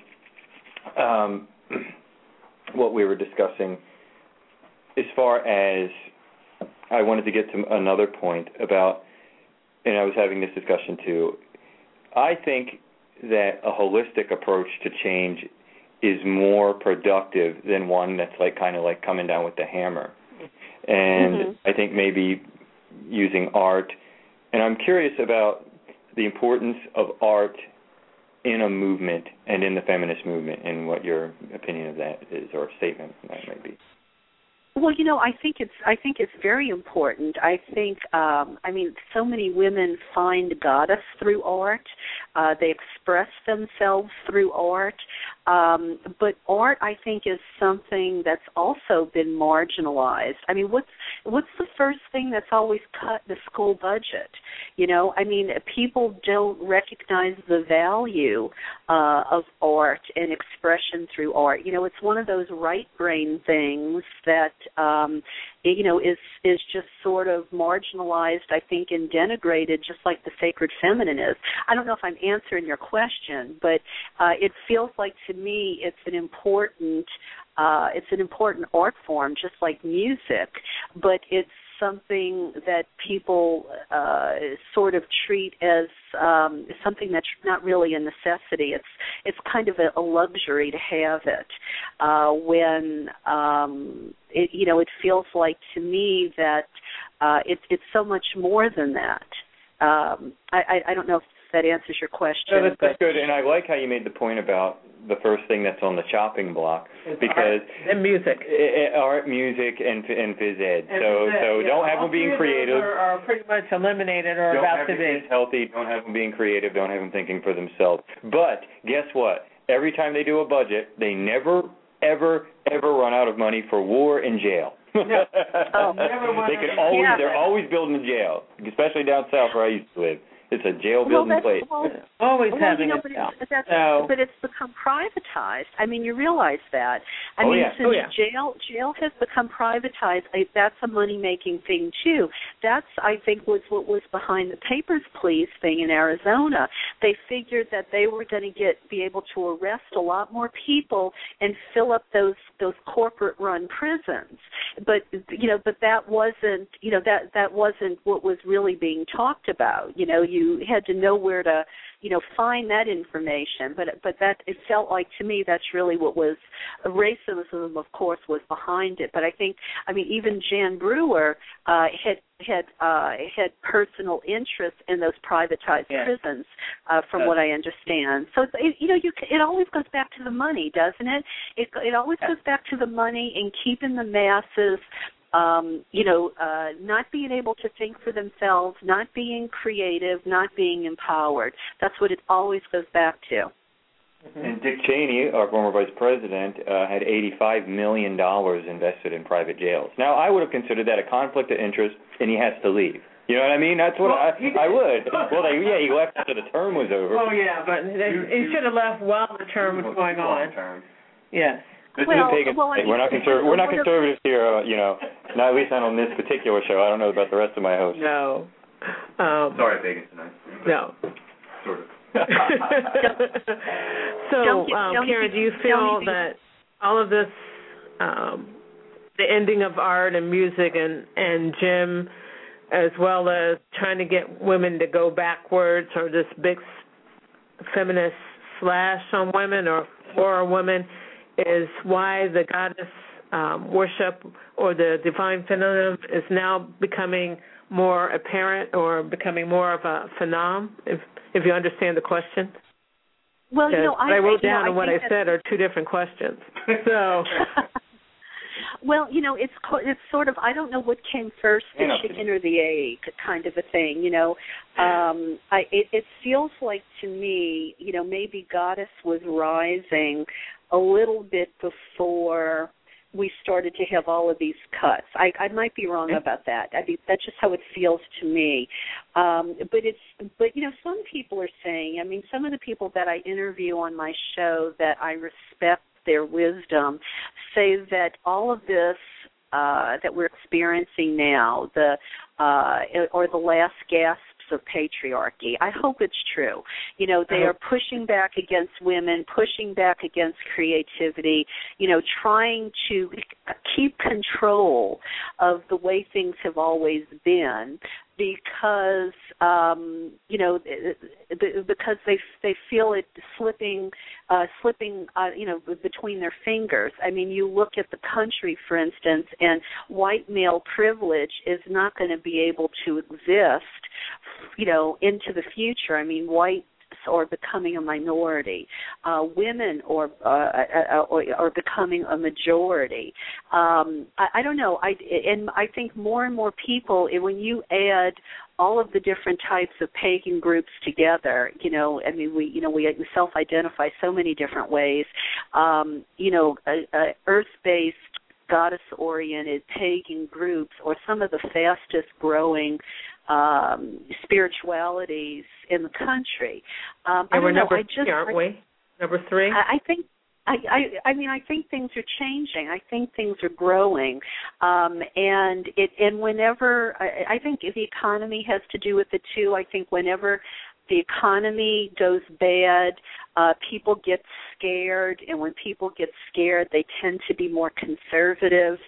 what we were discussing, as far as I wanted to get to another point about, and I was having this discussion too, I think that a holistic approach to change is more productive than one that's kind of coming down with the hammer. And I think maybe using art, and I'm curious about the importance of art in a movement and in the feminist movement, and what your opinion of that is, or statement that might be. Well, I think it's very important. I think, so many women find goddess through art. They express themselves through art. But art, I think, is something that's also been marginalized. I mean, what's the first thing that's always cut? The school budget. People don't recognize the value of art and expression through art. It's one of those right brain things that is just sort of marginalized, I think, and denigrated, just like the sacred feminine is. I don't know if I'm answering your question, but it feels like to me it's an important art form, just like music, but it's something that people sort of treat as something that's not really a necessity. It's kind of a luxury to have it. It feels like to me that it's so much more than that. I don't know if that answers your question. No, that's good, and I like how you made the point about the first thing that's on the chopping block, because and music, art, music, and phys ed. So don't have them being creative. Are pretty much eliminated or don't about have to be healthy. Don't have them being creative. Don't have them thinking for themselves. But guess what? Every time they do a budget, they never, ever, ever run out of money for war and jail. No. They're always building a jail, especially down south where I used to live. It's a jail-building place. Always having but it's become privatized. I mean, you realize that. Since jail has become privatized, that's a money-making thing, too. That's, I think, was what was behind the Papers, Please thing in Arizona. They figured that they were going to be able to arrest a lot more people and fill up those corporate-run prisons. But that wasn't, that wasn't what was really being talked about. You had to know where to, find that information. But that, it felt like to me that's really what was, racism, of course, was behind it. But I think, even Jan Brewer had personal interest in those privatized prisons, from what I understand. So it always goes back to the money, doesn't it? It always goes back to the money and keeping the masses, not being able to think for themselves, not being creative, not being empowered. That's what it always goes back to. And Dick Cheney, our former vice president, had $85 million invested in private jails. Now, I would have considered that a conflict of interest, and he has to leave. You know what I mean? That's what I would. Well, he left after the term was over. Oh, yeah, but he should have left while the term was going on. Yes. We're not conservatives here, not at least not on this particular show. I don't know about the rest of my hosts. No. Sorry, Vegas tonight. No. Sort of. So, Karen, do you feel that all of this, the ending of art and music and Jim, as well as trying to get women to go backwards, or this big feminist slash on women or for women, is why the goddess worship or the divine feminine is now becoming more apparent or becoming more of a phenomenon, if you understand the question? Well, I wrote down what I said are two different questions. So Well, it's sort of, I don't know what came first, the chicken or the egg kind of a thing. It feels like to me, maybe Goddess was rising a little bit before we started to have all of these cuts. I might be wrong about that. I mean, that's just how it feels to me. But some people are saying, I mean, some of the people that I interview on my show that I respect their wisdom say that all of this that we're experiencing now, or the last gasps of patriarchy, I hope it's true. They are pushing back against women, pushing back against creativity, trying to keep control of the way things have always been, because because they feel it slipping between their fingers. I mean, you look at the country, for instance, and white male privilege is not going to be able to exist, into the future. I mean, white or becoming a minority, women or becoming a majority. I don't know. I think more and more people, when you add all of the different types of pagan groups together, I mean, we self-identify so many different ways. Earth-based, goddess-oriented pagan groups, or some of the fastest-growing spiritualities in the country. We're number three, aren't we? Number 3? I think. I think things are changing. I think things are growing, and whenever I think the economy has to do with it too. I think whenever the economy goes bad, people get scared, and when people get scared, they tend to be more conservative.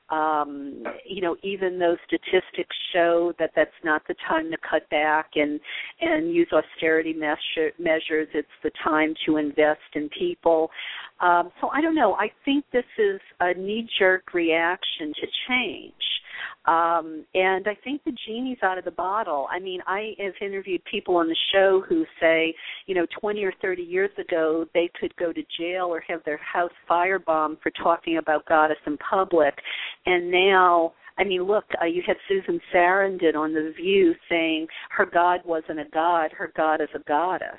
Even though statistics show that that's not the time to cut back and use austerity measures, it's the time to invest in people. So I don't know. I think this is a knee-jerk reaction to change. And I think the genie's out of the bottle. I mean, I have interviewed people on the show who say, 20 or 30 years ago, they could go to jail or have their house firebombed for talking about Goddess in public. And now, I mean, look, you had Susan Sarandon on The View saying her God wasn't a god, her God is a goddess.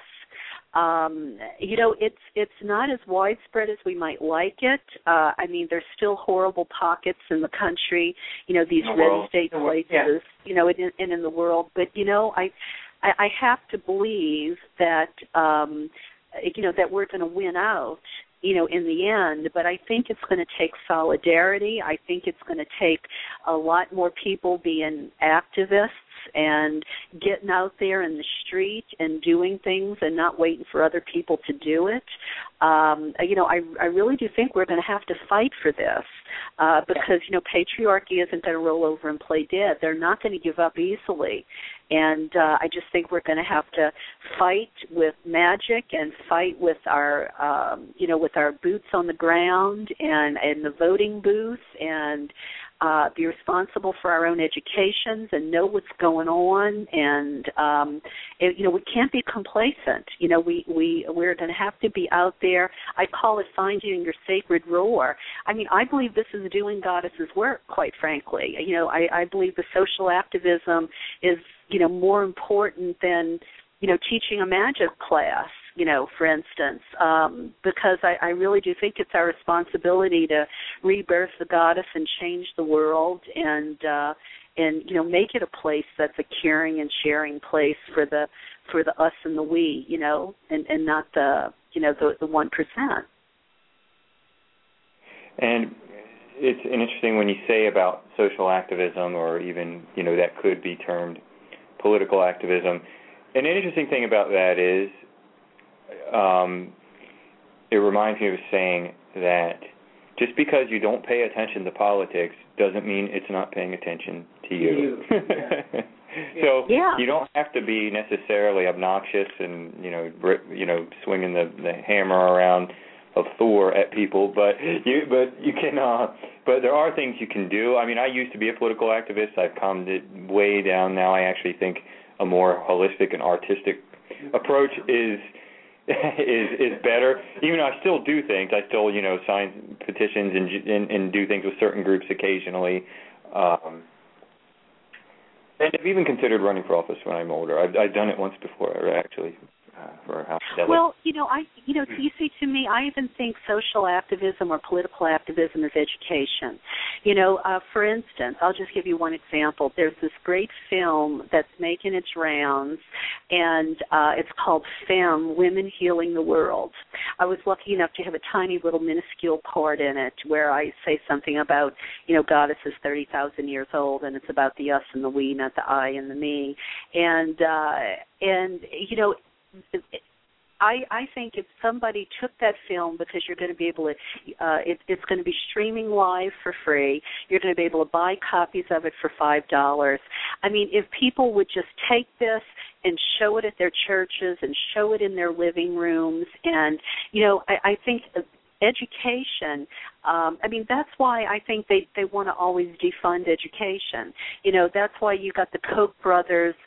It's not as widespread as we might like it. I mean, there's still horrible pockets in the country, these red state places, and in the world. But, I have to believe that, that we're going to win out, in the end. But I think it's going to take solidarity. I think it's going to take a lot more people being activists and getting out there in the street and doing things and not waiting for other people to do it. I really do think we're going to have to fight for this because, patriarchy isn't going to roll over and play dead. They're not going to give up easily. And I just think we're going to have to fight with magic and fight with our, with our boots on the ground and the voting booth and be responsible for our own educations and know what's going on. And, we can't be complacent. We're going to have to be out there. I call it finding your sacred roar. I mean, I believe this is doing Goddess's work, quite frankly. I believe the social activism is, more important than, teaching a magic class, for instance, because I really do think it's our responsibility to rebirth the Goddess and change the world and make it a place that's a caring and sharing place for the us and the we, and not the 1%. And it's interesting when you say about social activism, or even, that could be termed political activism. And an interesting thing about that is it reminds me of saying that just because you don't pay attention to politics doesn't mean it's not paying attention to you. So you don't have to be necessarily obnoxious and, swinging the hammer around of Thor at people, but you can. But there are things you can do. I mean, I used to be a political activist. I've calmed it way down now. I actually think a more holistic and artistic approach is is better. Even though I still do things, I still sign petitions and do things with certain groups occasionally. And I've even considered running for office when I'm older. I've done it once before, actually. For House Delegate. Well, you see, to me, I even think social activism or political activism is education. For instance, I'll just give you one example. There's this great film that's making its rounds, and it's called FEM, Women Healing the World. I was lucky enough to have a tiny little minuscule part in it where I say something about, Goddess is 30,000 years old, and it's about the us and the we, not the I and the me. And I think if somebody took that film, because you're going to be able to, it's going to be streaming live for free. You're going to be able to buy copies of it for $5. I mean, if people would just take this and show it at their churches and show it in their living rooms, and I think education. That's why I think they want to always defund education. That's why you got the Koch brothers.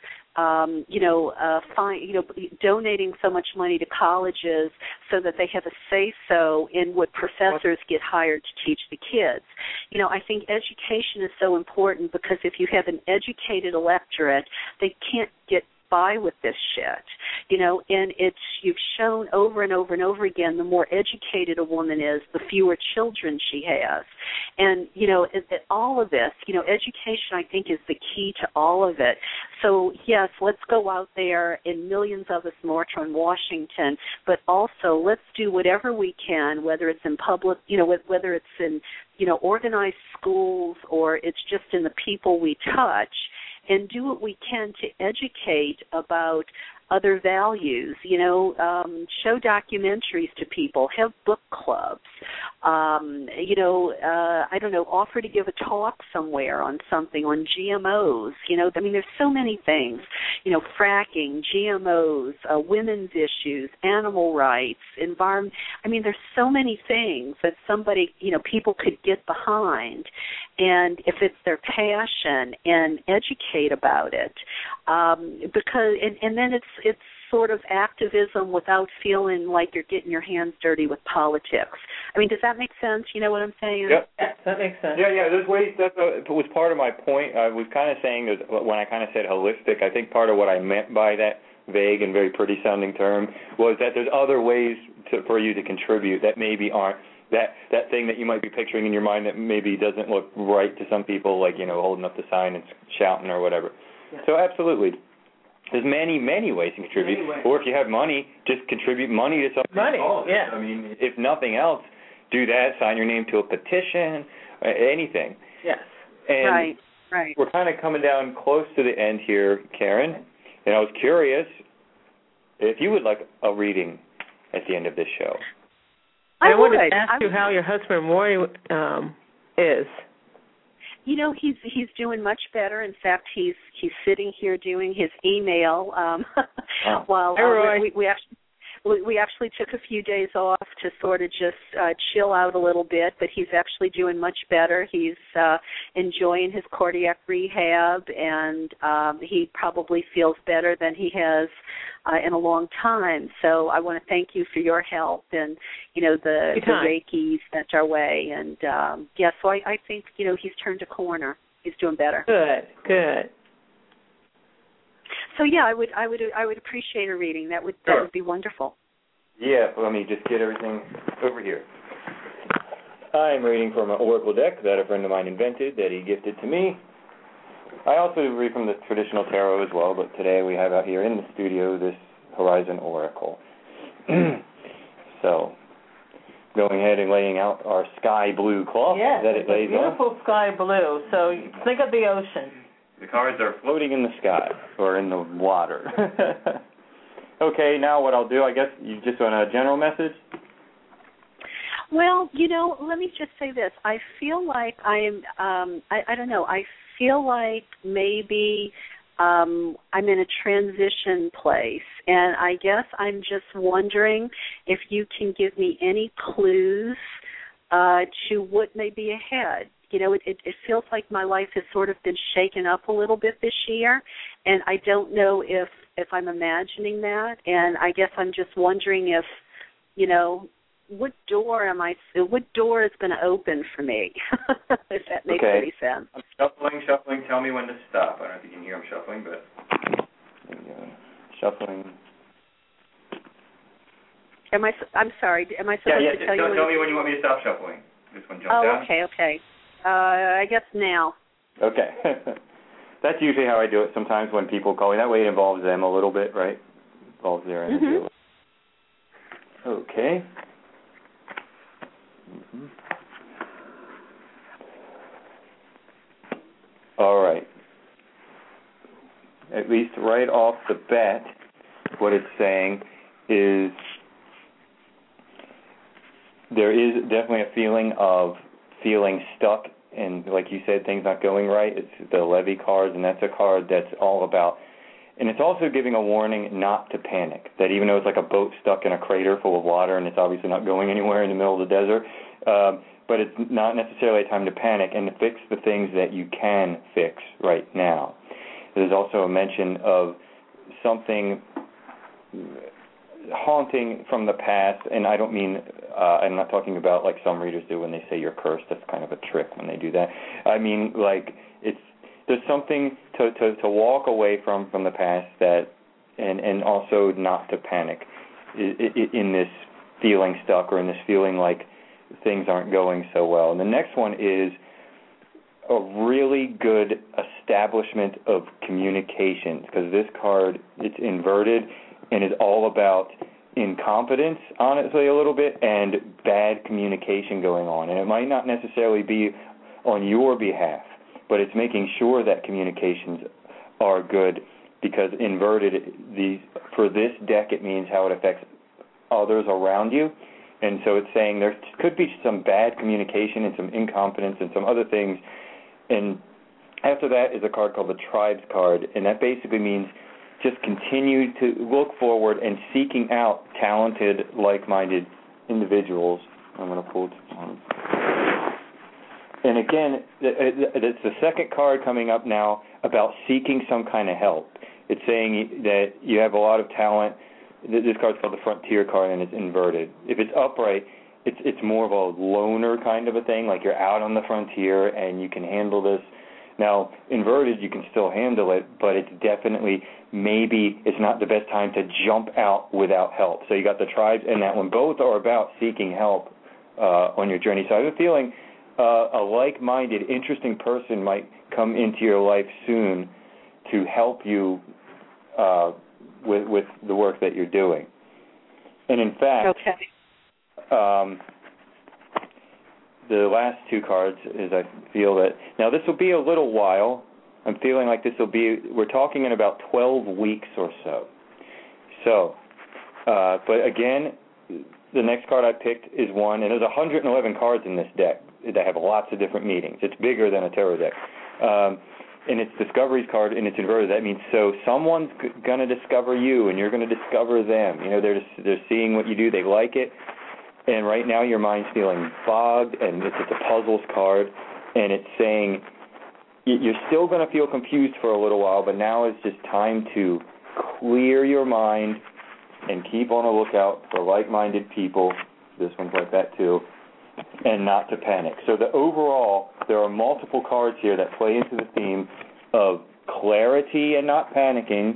Donating so much money to colleges so that they have a say-so in what professors get hired to teach the kids. I think education is so important because if you have an educated electorate, they can't get by with this shit, and you've shown over and over and over again, the more educated a woman is, the fewer children she has. And, all of this, education, I think, is the key to all of it. So, yes, let's go out there, and millions of us march on Washington, but also let's do whatever we can, whether it's in public, whether it's in, organized schools or it's just in the people we touch, and do what we can to educate about other values, show documentaries to people, have book clubs, offer to give a talk somewhere on something, on GMOs, there's so many things, fracking, GMOs, women's issues, animal rights, environment. There's so many things that somebody, people could get behind, and if it's their passion, and educate about it, because then it's sort of activism without feeling like you're getting your hands dirty with politics. Does that make sense? You know what I'm saying? Yep. Yes, that makes sense. Yeah, there's ways. That was part of my point. I was kind of saying that when I kind of said holistic, I think part of what I meant by that vague and very pretty sounding term was that there's other ways for you to contribute that maybe aren't that thing that you might be picturing in your mind that maybe doesn't look right to some people, like, holding up the sign and shouting or whatever. Yeah. So absolutely. There's many, many ways to contribute. Or if you have money, just contribute money to something. Money, yeah. If nothing else, do that, sign your name to a petition, anything. Yes. And right. We're kind of coming down close to the end here, Karen, and I was curious if you would like a reading at the end of this show. I wanted to ask you how your husband, Roy, is. He's doing much better. In fact, he's sitting here doing his email while we actually took a few days off to sort of just chill out a little bit, but he's actually doing much better. He's enjoying his cardiac rehab, and he probably feels better than he has in a long time. So I want to thank you for your help and, the Reiki sent our way. And, so I think, he's turned a corner. He's doing better. Good. So I would appreciate a reading. That would be wonderful. Yeah, let me just get everything over here. I'm reading from an oracle deck that a friend of mine invented that he gifted to me. I also read from the traditional tarot as well, but today we have out here in the studio this Horizon Oracle. So, going ahead and laying out our sky blue cloth that it lays on. Beautiful sky blue. So think of the ocean. The cards are floating in the sky or in the water. Okay, now what I'll do, I guess you just want a general message? Well, let me just say this. I feel like I don't know, I feel like maybe I'm in a transition place, and I guess I'm just wondering if you can give me any clues to what may be ahead. It feels like my life has sort of been shaken up a little bit this year, and I don't know if if I'm imagining that, and I guess I'm just wondering if, what door is going to open for me? If that makes any sense. I'm shuffling. Tell me when to stop. I don't know if you can hear I'm shuffling, but shuffling. I'm sorry. Am I supposed to tell you? Tell me when you want me to stop shuffling. This one jumped out. Okay. I guess now. Okay. That's usually how I do it sometimes when people call me. That way it involves them a little bit, right? Involves their energy. Mm-hmm. Okay. Mm-hmm. All right. At least right off the bat, what it's saying is there is definitely a feeling of feeling stuck and, like you said, things not going right. It's the Levy card, and that's a card that's all about, and it's also giving a warning not to panic, that even though it's like a boat stuck in a crater full of water and it's obviously not going anywhere in the middle of the desert, but it's not necessarily a time to panic and to fix the things that you can fix right now. There's also a mention of something haunting from the past, and I don't mean, I'm not talking about like some readers do when they say you're cursed. That's kind of a trick when they do that. I mean, like, there's something to walk away from the past, that, and also not to panic in this feeling stuck or in this feeling like things aren't going so well. And the next one is a really good establishment of communications, because this card, it's inverted and is all about incompetence, honestly, a little bit, and bad communication going on. And it might not necessarily be on your behalf, but it's making sure that communications are good, because inverted, for this deck, it means how it affects others around you. And so it's saying there could be some bad communication and some incompetence and some other things. And after that is a card called the Tribes card, and that basically means just continue to look forward and seeking out talented, like-minded individuals. I'm going to pull one. And again, it's the second card coming up now about seeking some kind of help. It's saying that you have a lot of talent. This card's called the Frontier card, and it's inverted. If it's upright, it's more of a loner kind of a thing, like you're out on the frontier and you can handle this. Now, inverted, you can still handle it, but it's definitely, maybe it's not the best time to jump out without help. So you got the Tribes and that one. Both are about seeking help on your journey. So I have a feeling a like-minded, interesting person might come into your life soon to help you with the work that you're doing. And in fact, the last two cards is, I feel that, now this will be a little while. I'm feeling like this will be, we're talking in about 12 weeks or so. So, but again, the next card I picked is one, and there's 111 cards in this deck that have lots of different meanings. It's bigger than a tarot deck. And it's Discovery's card, and it's inverted. That means so someone's going to discover you, and you're going to discover them. You know, they're seeing what you do. They like it. And right now your mind's feeling fogged, and it's a puzzles card, and it's saying you're still going to feel confused for a little while, but now it's just time to clear your mind and keep on a lookout for like-minded people. This one's like that too. And not to panic. So overall, there are multiple cards here that play into the theme of clarity and not panicking,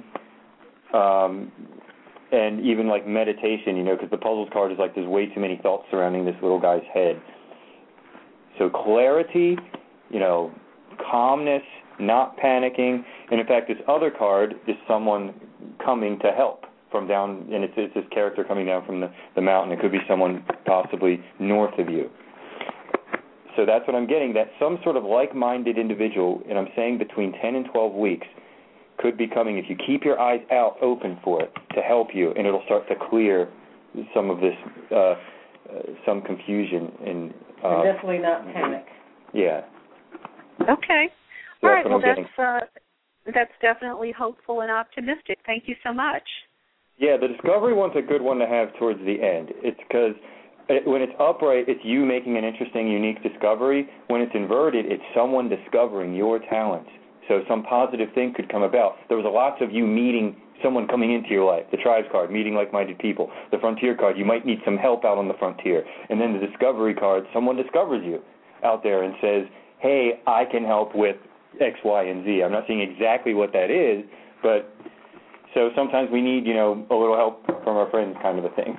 and even like meditation, you know, because the puzzles card is like there's way too many thoughts surrounding this little guy's head. So clarity, you know, calmness, not panicking, and in fact this other card is someone coming to help from down, and it's this character coming down from the mountain. It could be someone possibly north of you. So that's what I'm getting, that some sort of like-minded individual, and I'm saying between 10 and 12 weeks, could be coming if you keep your eyes out open for it to help you, and it'll start to clear some of this, some confusion. And definitely not panic. Yeah. Okay. All right, well, that's definitely hopeful and optimistic. Thank you so much. Yeah, the Discovery one's a good one to have towards the end. It's because when it's upright, it's you making an interesting, unique discovery. When it's inverted, it's someone discovering your talents, So some positive thing could come about. There was lots of you meeting someone coming into your life. The Tribes card, meeting like-minded people. The Frontier card, you might need some help out on the frontier. And then the Discovery card, someone discovers you out there and says, hey, I can help with X, Y, and Z. I'm not saying exactly what that is, but so sometimes we need, a little help from our friends kind of a thing.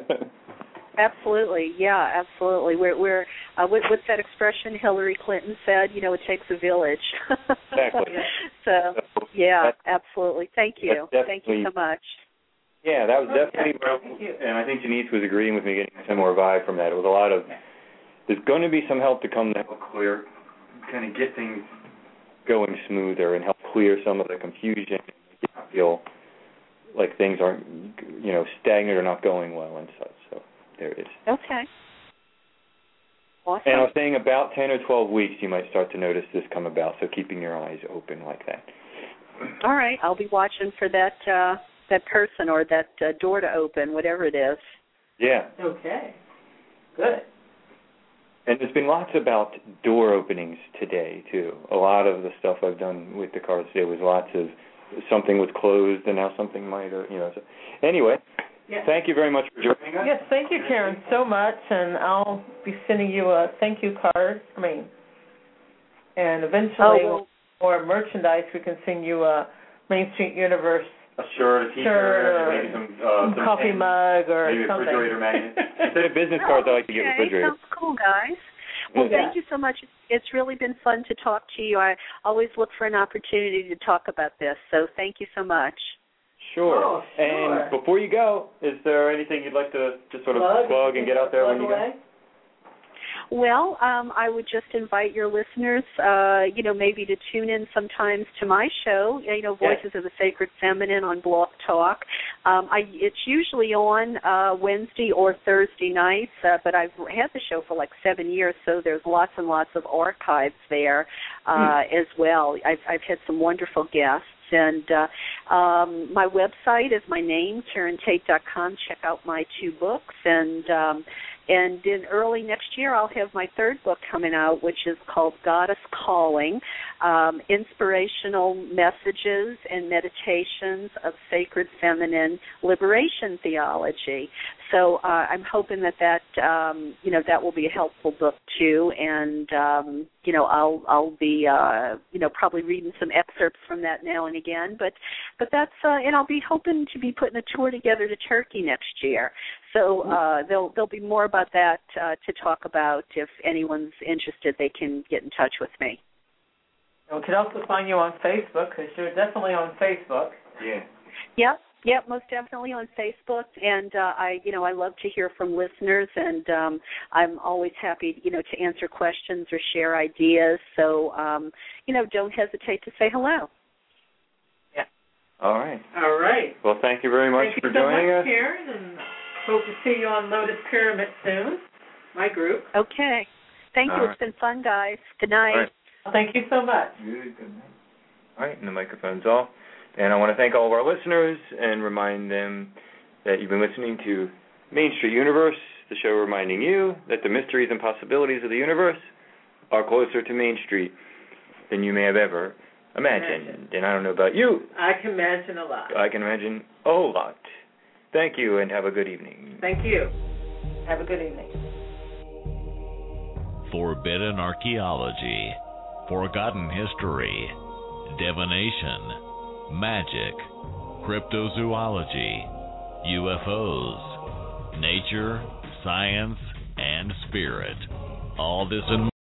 Absolutely, yeah, absolutely. We're what's that expression Hillary Clinton said? It takes a village. Exactly. So, yeah, absolutely. Thank you. Thank you so much. Yeah, that was definitely, and I think Janice was agreeing with me, getting a similar vibe from that. It was a lot of, there's going to be some help to come to help clear, kind of get things going smoother and help clear some of the confusion, and feel like things aren't, stagnant or not going well and such. So there it is. Okay. Awesome. And I was saying about 10 or 12 weeks you might start to notice this come about, so keeping your eyes open like that. All right. I'll be watching for that person or that door to open, whatever it is. Yeah. Okay. Good. And there's been lots about door openings today, too. A lot of the stuff I've done with the cards today was lots of something was closed and now something might, So. Anyway, Thank you very much for joining us. Yes, thank you, Karen, so much. And I'll be sending you a thank you card. And eventually, more merchandise, we can send you a Main Street Universe a shirt, a T-shirt, maybe some coffee mug or maybe something. Maybe a refrigerator magnet. Instead of business cards, I like to get refrigerators. Sounds cool, guys. Well, thank you so much. It's really been fun to talk to you. I always look for an opportunity to talk about this, so thank you so much. Sure. Oh, sure. And before you go, is there anything you'd like to just sort of plug and get out there when you go? Well, I would just invite your listeners, maybe to tune in sometimes to my show, Voices of the Sacred Feminine on Blog Talk. It's usually on Wednesday or Thursday nights, but I've had the show for like 7 years, so there's lots and lots of archives there as well. I've had some wonderful guests. And my website is my name, KarenTate.com. Check out my 2 books. And in early next year, I'll have my 3rd book coming out, which is called Goddess Calling, Inspirational Messages and Meditations of Sacred Feminine Liberation Theology. So I'm hoping that will be a helpful book too, and I'll be probably reading some excerpts from that now and again. But that's and I'll be hoping to be putting a tour together to Turkey next year. So there'll be more about that to talk about. If anyone's interested, they can get in touch with me. And we can also find you on Facebook, because you're definitely on Facebook. Yeah. Yep, most definitely on Facebook, and I love to hear from listeners, and I'm always happy, to answer questions or share ideas. So, don't hesitate to say hello. Yeah. All right. All right. Well, thank you very much for joining us. Thank you so much, Karen, and hope to see you on Lotus Pyramid soon. My group. Okay. Thank you. It's been fun, guys. Good night. All right. Thank you so much. Good night. All right, and the microphone's off. And I want to thank all of our listeners and remind them that you've been listening to Main Street Universe, the show reminding you that the mysteries and possibilities of the universe are closer to Main Street than you may have ever imagined. And I don't know about you. I can imagine a lot. I can imagine a whole lot. Thank you, and have a good evening. Thank you. Have a good evening. Forbidden archaeology, forgotten history, divination, magic, cryptozoology, UFOs, nature, science, and spirit. All this and